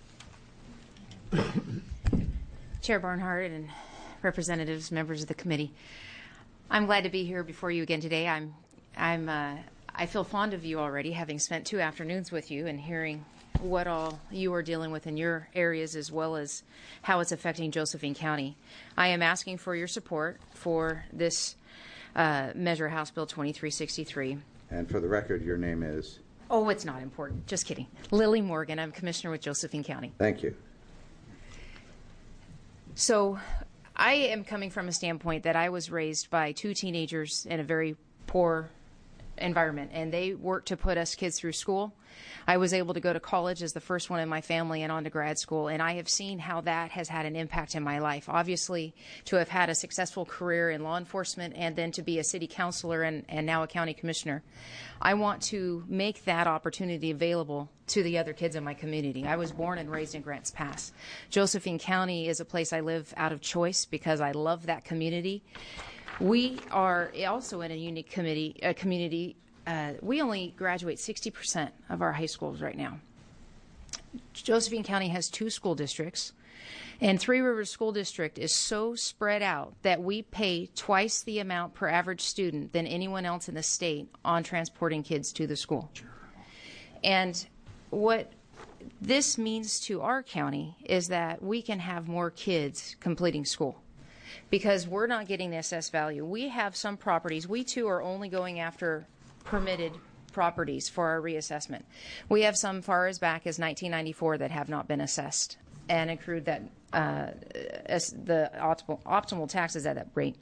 Chair Barnhart and representatives, members of the committee, I'm glad to be here before you again today. I'm, I'm, uh, I feel fond of you already, having spent two afternoons with you and hearing what all you are dealing with in your areas as well as how it's affecting Josephine County. I am asking for your support for this uh, measure, House Bill twenty-three sixty-three. And for the record, your name is? Oh, it's not important. Just kidding. Lily Morgan. I'm Commissioner with Josephine County. Thank you. So I am coming from a standpoint that I was raised by two teenagers in a very poor environment, and they worked to put us kids through school. I was able to go to college as the first one in my family and on to grad school, and I have seen how that has had an impact in my life. Obviously, to have had a successful career in law enforcement and then to be a city councilor and, and now a county commissioner, I want to make that opportunity available to the other kids in my community. I was born and raised in Grants Pass. Josephine County is a place I live out of choice because I love that community. We are also in a unique committee, uh, community. Uh, we only graduate sixty percent of our high schools right now. Josephine County has two school districts, and Three Rivers School District is so spread out that we pay twice the amount per average student than anyone else in the state on transporting kids to the school. And what this means to our county is that we can have more kids completing school, because we're not getting the assessed value. We have some properties. We, too, are only going after permitted properties for our reassessment. We have some far as back as nineteen ninety-four that have not been assessed and accrued that uh, as the optimal, optimal taxes at that rate.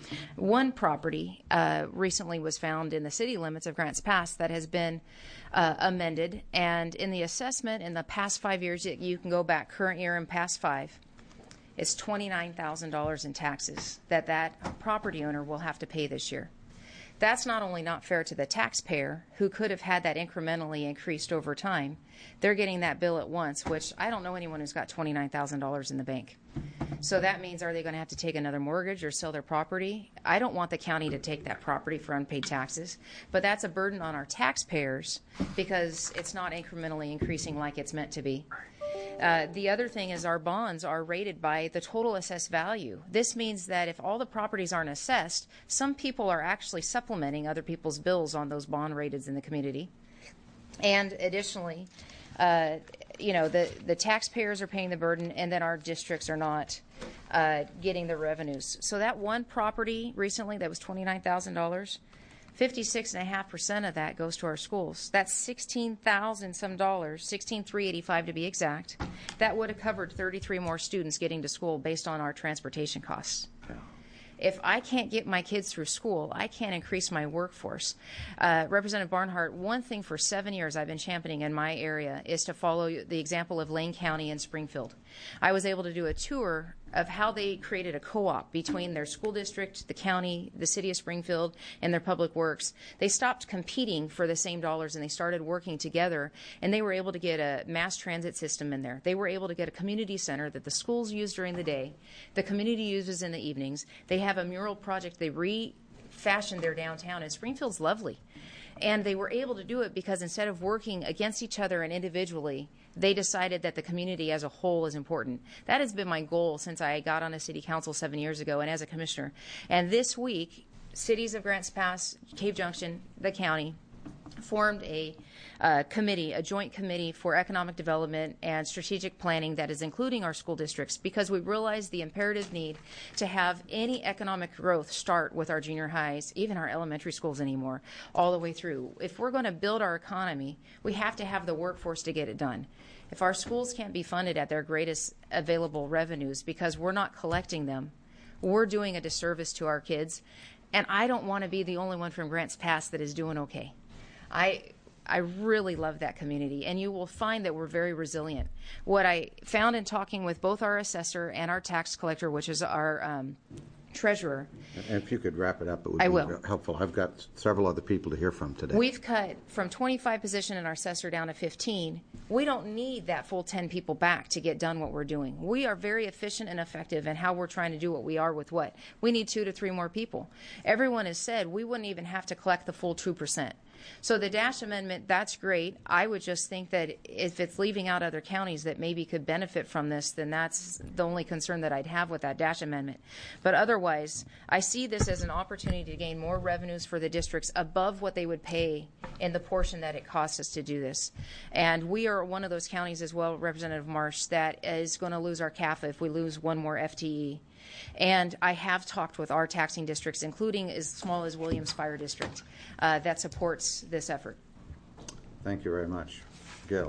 One property uh, recently was found in the city limits of Grants Pass that has been uh, amended, and in the assessment in the past five years, you can go back current year and past five, it's twenty-nine thousand dollars in taxes that that property owner will have to pay this year. That's not only not fair to the taxpayer, who could have had that incrementally increased over time. They're getting that bill at once, which I don't know anyone who's got twenty-nine thousand dollars in the bank. So that means, are they going to have to take another mortgage or sell their property? I don't want the county to take that property for unpaid taxes, but that's a burden on our taxpayers because it's not incrementally increasing like it's meant to be. Uh, the other thing is our bonds are rated by the total assessed value. This means that if all the properties aren't assessed, some people are actually supplementing other people's bills on those bond ratings in the community. And additionally, uh, you know, the, the taxpayers are paying the burden, and then our districts are not uh, getting the revenues. So that one property recently that was twenty-nine thousand dollars, fifty-six point five percent of that goes to our schools. That's sixteen thousand some dollars, sixteen thousand three hundred eighty-five to be exact. That would have covered thirty-three more students getting to school based on our transportation costs. If I can't get my kids through school, I can't increase my workforce. Uh, Representative Barnhart, one thing for seven years I've been championing in my area is to follow the example of Lane County and Springfield. I was able to do a tour of how they created a co-op between their school district, the county, the city of Springfield, and their public works. They stopped competing for the same dollars and they started working together, and they were able to get a mass transit system in there. They were able to get a community center that the schools use during the day, the community uses in the evenings. They have a mural project. They refashioned their downtown, and Springfield's lovely. And they were able to do it because instead of working against each other and individually, they decided that the community as a whole is important. That has been my goal since I got on a city council seven years ago and as a commissioner. And this week, cities of Grants Pass, Cave Junction, the county, formed a uh, committee, a joint committee for economic development and strategic planning that is including our school districts, because we realize the imperative need to have any economic growth start with our junior highs, even our elementary schools anymore, all the way through. If we're going to build our economy, we have to have the workforce to get it done. If our schools can't be funded at their greatest available revenues because we're not collecting them, we're doing a disservice to our kids. And I don't want to be the only one from Grants Pass that is doing okay. I I really love that community, and you will find that we're very resilient. What I found in talking with both our assessor and our tax collector, which is our um, treasurer. And if you could wrap it up, it would I be will. helpful. I've got several other people to hear from today. We've cut from twenty-five position in our assessor down to fifteen. We don't need that full ten people back to get done what we're doing. We are very efficient and effective in how we're trying to do what we are with what. We need two to three more people. Everyone has said we wouldn't even have to collect the full two percent. So the Dash Amendment, that's great. I would just think that if it's leaving out other counties that maybe could benefit from this, then that's the only concern that I'd have with that Dash Amendment. But otherwise, I see this as an opportunity to gain more revenues for the districts above what they would pay in the portion that it costs us to do this. And we are one of those counties as well, Representative Marsh, that is going to lose our C A F A if we lose one more F T E. And I have talked with our taxing districts, including as small as Williams Fire District, uh, that supports this effort. Thank you very much. Gil.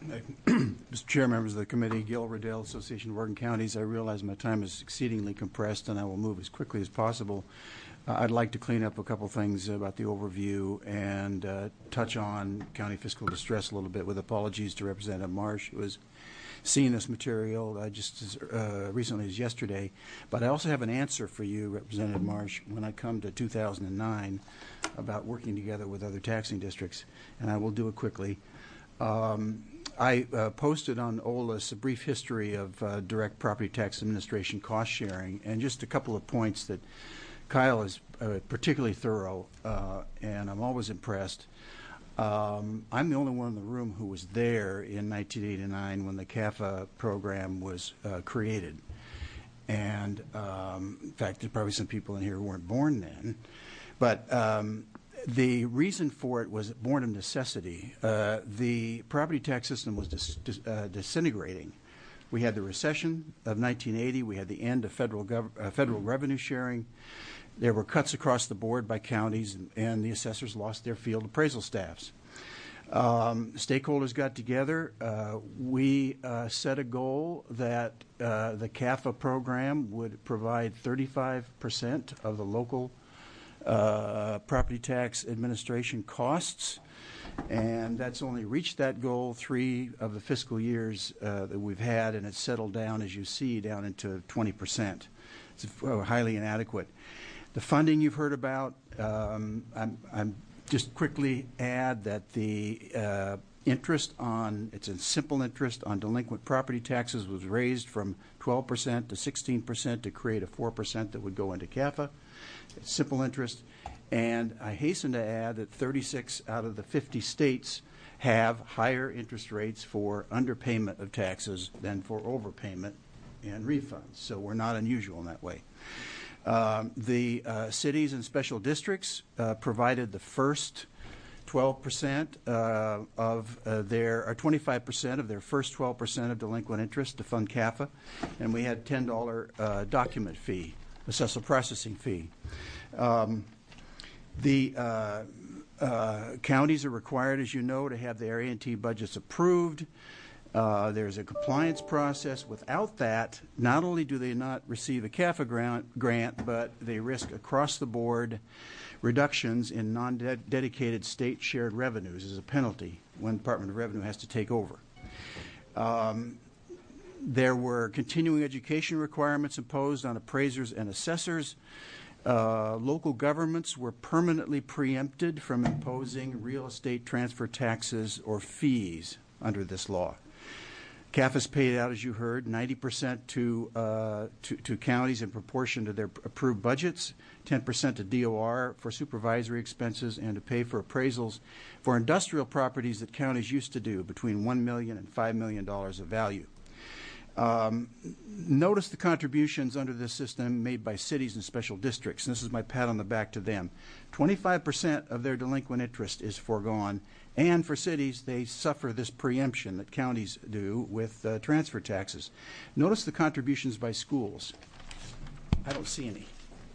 Mister Chair, members of the committee, Gil Riddell, Association of Oregon Counties. I realize my time is exceedingly compressed, and I will move as quickly as possible. Uh, I'd like to clean up a couple things about the overview and uh, touch on county fiscal distress a little bit, with apologies to Representative Marsh, who was seeing this material uh, just as uh, recently as yesterday. But I also have an answer for you, Representative Marsh, when I come to two thousand nine about working together with other taxing districts, and I will do it quickly. Um, I uh, posted on O L A S a brief history of uh, direct property tax administration cost sharing, and just a couple of points that Kyle is uh, particularly thorough, uh, and I'm always impressed. Um, I'm the only one in the room who was there in nineteen eighty-nine when the C A F A program was uh, created. And um, in fact, there's probably some people in here who weren't born then. But um, the reason for it was born of necessity. Uh, the property tax system was dis dis uh, disintegrating. We had the recession of nineteen eighty. We had the end of federal, gov uh, federal revenue sharing. There were cuts across the board by counties, and, and the assessors lost their field appraisal staffs. Um, stakeholders got together. Uh, we uh, set a goal that uh, the C A F A program would provide thirty-five percent of the local uh, property tax administration costs. And that's only reached that goal three of the fiscal years uh, that we've had, and it's settled down, as you see, down into twenty percent. It's uh, highly inadequate. The funding you've heard about, um, I'm, I'm just quickly add that the uh, interest on, it's a simple interest on delinquent property taxes was raised from twelve percent to sixteen percent to create a four percent that would go into C A F A. It's simple interest. And I hasten to add that thirty-six out of the fifty states have higher interest rates for underpayment of taxes than for overpayment and refunds. So we're not unusual in that way. Um, the uh, cities and special districts uh, provided the first twelve percent uh, of uh, their, or twenty-five percent of their first twelve percent of delinquent interest to fund C A F A, and we had ten dollar uh, document fee, assessor processing fee. Um, the uh, uh, counties are required, as you know, to have their A and T budgets approved. Uh, there's a compliance process. Without that, not only do they not receive a C A F A grant, grant but they risk across-the-board reductions in non-dedicated state shared revenues as a penalty when the Department of Revenue has to take over. Um, there were continuing education requirements imposed on appraisers and assessors. Uh, local governments were permanently preempted from imposing real estate transfer taxes or fees under this law. C A F A is paid out, as you heard, ninety percent to, uh, to, to counties in proportion to their approved budgets, ten percent to D O R for supervisory expenses, and to pay for appraisals for industrial properties that counties used to do between one million dollars and five million dollars of value. Um, notice the contributions under this system made by cities and special districts, and this is my pat on the back to them. twenty-five percent of their delinquent interest is foregone, and for cities, they suffer this preemption that counties do with uh, transfer taxes. Notice the contributions by schools. I don't see any.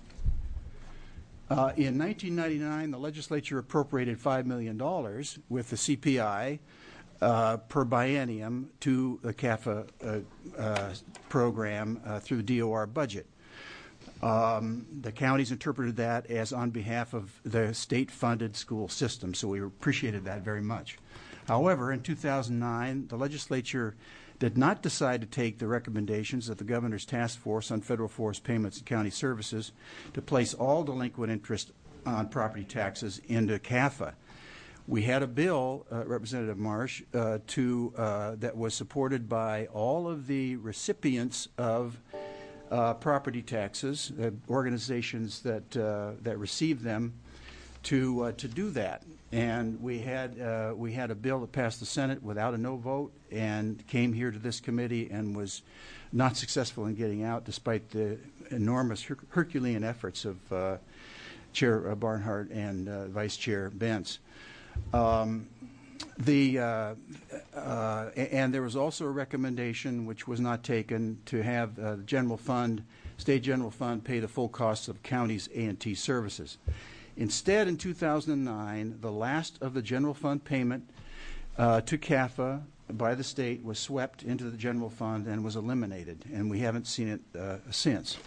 Uh, in nineteen ninety-nine, the legislature appropriated five million dollars with the C P I Uh, per biennium to the C A F A uh, uh, program uh, through the D O R budget. Um, the counties interpreted that as on behalf of the state-funded school system, so we appreciated that very much. However, in two thousand nine, the legislature did not decide to take the recommendations of the Governor's Task Force on Federal Forest Payments and County Services to place all delinquent interest on property taxes into C A F A. We had a bill, uh, Representative Marsh, uh, to, uh, that was supported by all of the recipients of uh, property taxes, uh, organizations that uh, that received them, to uh, to do that. And we had uh, we had a bill that passed the Senate without a no vote, and came here to this committee and was not successful in getting out, despite the enormous her Herculean efforts of uh, Chair Barnhart and uh, Vice Chair Bentz. Um, the uh, uh, and there was also a recommendation, which was not taken, to have uh, the general fund, state general fund, pay the full costs of counties' A and T services. Instead, in two thousand nine, the last of the general fund payment uh, to C A F A by the state was swept into the general fund and was eliminated, and we haven't seen it uh, since.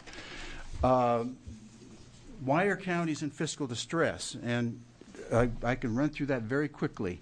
Uh, why are counties in fiscal distress? And I, I can run through that very quickly.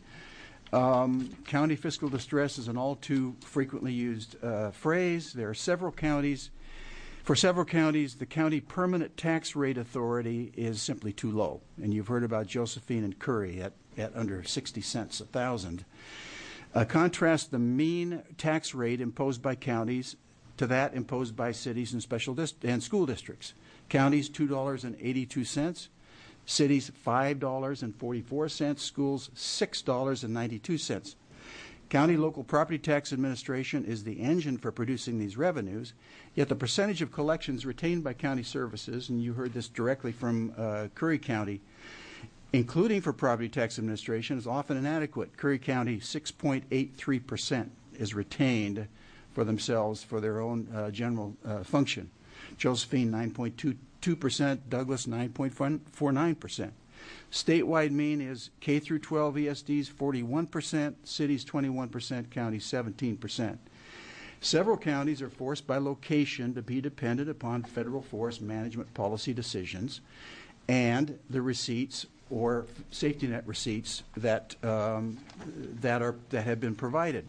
Um, county fiscal distress is an all too frequently used uh, phrase. There are several counties. For several counties, the county permanent tax rate authority is simply too low. And you've heard about Josephine and Curry at, at under sixty cents a thousand. Uh, contrast the mean tax rate imposed by counties to that imposed by cities and special dist- and school districts. Counties, two dollars and eighty-two cents. Cities, five dollars and forty-four cents. Schools, six dollars and ninety-two cents. County Local Property Tax Administration is the engine for producing these revenues, yet the percentage of collections retained by county services, and you heard this directly from uh, Curry County, including for Property Tax Administration, is often inadequate. Curry County, six point eight three percent is retained for themselves for their own uh, general uh, function. Josephine, nine point two two percent. Douglas, nine point four nine percent. Statewide mean is K through twelve E S Ds, forty-one percent, cities, twenty-one percent, counties, seventeen percent. Several counties are forced by location to be dependent upon federal forest management policy decisions and the receipts or safety net receipts that um, that are that have been provided.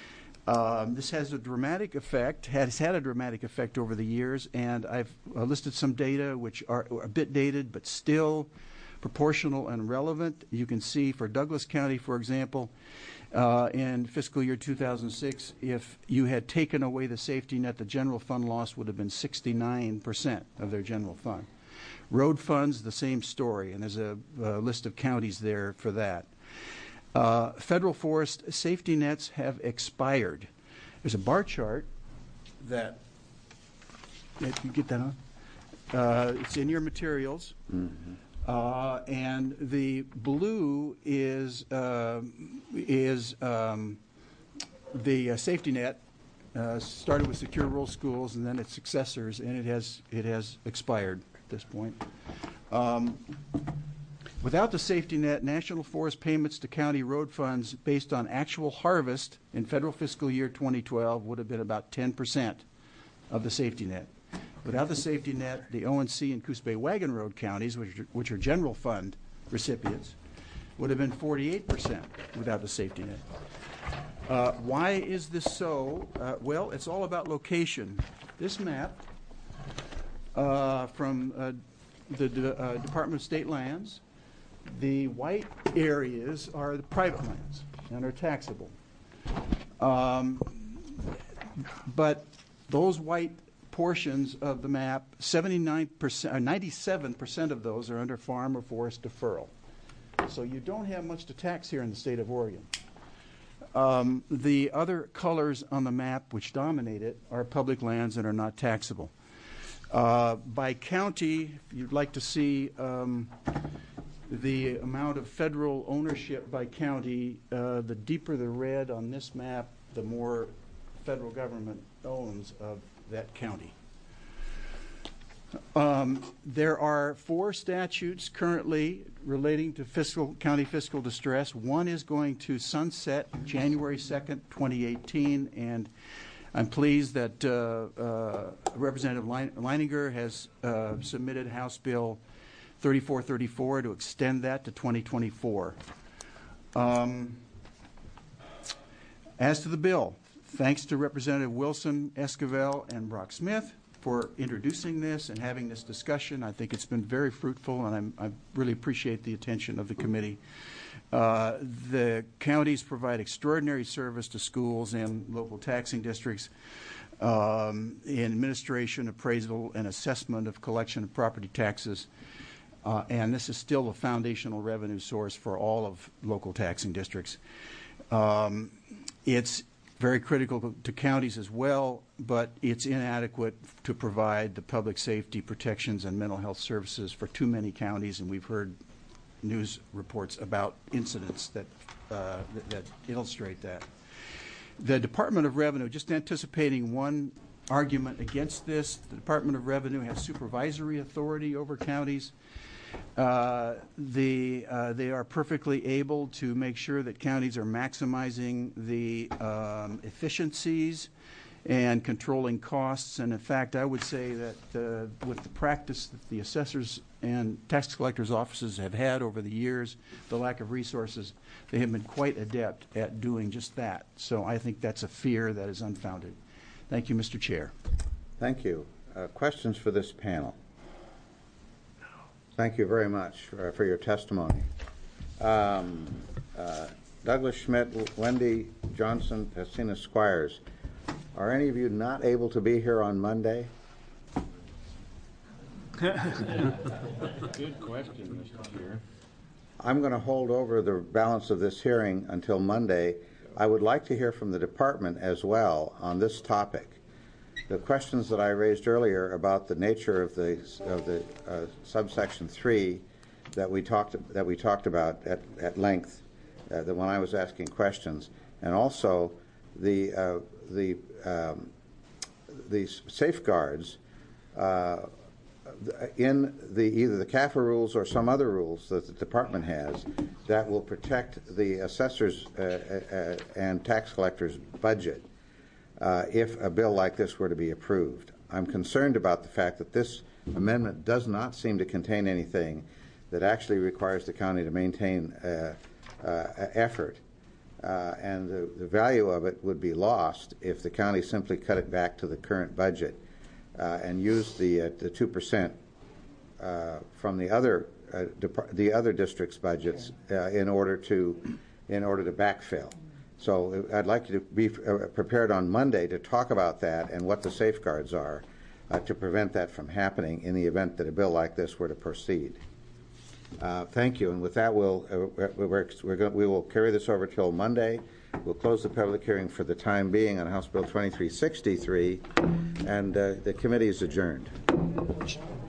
Um, this has a dramatic effect, has had a dramatic effect over the years, and I've uh, listed some data which are a bit dated but still proportional and relevant. You can see for Douglas County, for example, uh, in fiscal year two thousand six, if you had taken away the safety net, the general fund loss would have been sixty-nine percent of their general fund. Road funds, the same story, and there's a, a list of counties there for that. Uh, federal forest safety nets have expired. There's a bar chart that, you get that on? Uh, it's in your materials. Mm-hmm. Uh, and the blue is uh, is um, the uh, safety net. Uh, started with Secure Rural Schools and then its successors, and it has it has expired at this point. Um, without the safety net, national forest payments to county road funds based on actual harvest in federal fiscal year twenty twelve would have been about ten percent of the safety net. Without the safety net, the O N C and Coos Bay Wagon Road counties, which are, which are general fund recipients, would have been forty-eight percent without the safety net. Uh, why is this so? Uh, well, it's all about location. This map uh, from uh, the De- uh, Department of State Lands, the white areas are the private lands and are taxable. Um, but those white portions of the map, seventy-nine percent, or ninety-seven percent of those are under farm or forest deferral. So you don't have much to tax here in the state of Oregon. Um, the other colors on the map which dominate it are public lands and are not taxable. Uh, by county, if you'd like to see um, the amount of federal ownership by county, uh, the deeper the red on this map, the more federal government owns of that county. Um, there are four statutes currently relating to fiscal county fiscal distress. One is going to sunset January second, twenty eighteen, and I'm pleased that uh, uh, Representative Leininger has uh, submitted House Bill thirty-four thirty-four to extend that to twenty twenty-four. Um, as to the bill, thanks to Representative Wilson, Esquivel, and Brock Smith for introducing this and having this discussion. I think it's been very fruitful, and I'm, I really appreciate the attention of the committee. Uh, the counties provide extraordinary service to schools and local taxing districts um, in administration, appraisal, and assessment of collection of property taxes. Uh, and this is still a foundational revenue source for all of local taxing districts. Um, it's very critical to counties as well, but it's inadequate to provide the public safety protections and mental health services for too many counties, and we've heard news reports about incidents that, uh, that, that illustrate that. The Department of Revenue, just anticipating one argument against this, the Department of Revenue has supervisory authority over counties. Uh, the, uh, they are perfectly able to make sure that counties are maximizing the um, efficiencies and controlling costs. And in fact, I would say that uh, with the practice that the assessors and tax collectors' offices have had over the years, the lack of resources, they have been quite adept at doing just that. So I think that's a fear that is unfounded. Thank you, Mister Chair. Thank you. Uh, questions for this panel? Thank you very much for, for your testimony. Um, uh, Douglas Schmidt, Wendy Johnson, Hesina Squires, are any of you not able to be here on Monday? Good question, Mister Chair. I'm going to hold over the balance of this hearing until Monday. I would like to hear from the department as well on this topic. The questions that I raised earlier about the nature of the of the uh, subsection three that we talked that we talked about at, at length, uh, the when I was asking questions, and also the uh, the um, the safeguards uh, in the either the C A F A rules or some other rules that the department has that will protect the assessors uh, uh, and tax collectors' budget. Uh, if a bill like this were to be approved. I'm concerned about the fact that this amendment does not seem to contain anything that actually requires the county to maintain uh, uh, effort, uh, and the, the value of it would be lost if the county simply cut it back to the current budget uh, and used the uh, the two percent uh, from the other uh, the other districts' budgets uh, in order to in order to backfill. So I'd like you to be uh, prepared on Monday to talk about that and what the safeguards are uh, to prevent that from happening in the event that a bill like this were to proceed. Uh, thank you. And with that, we'll, uh, we're, we're going, we will carry this over till Monday. We'll close the public hearing for the time being on House Bill twenty-three sixty-three, and uh, the committee is adjourned.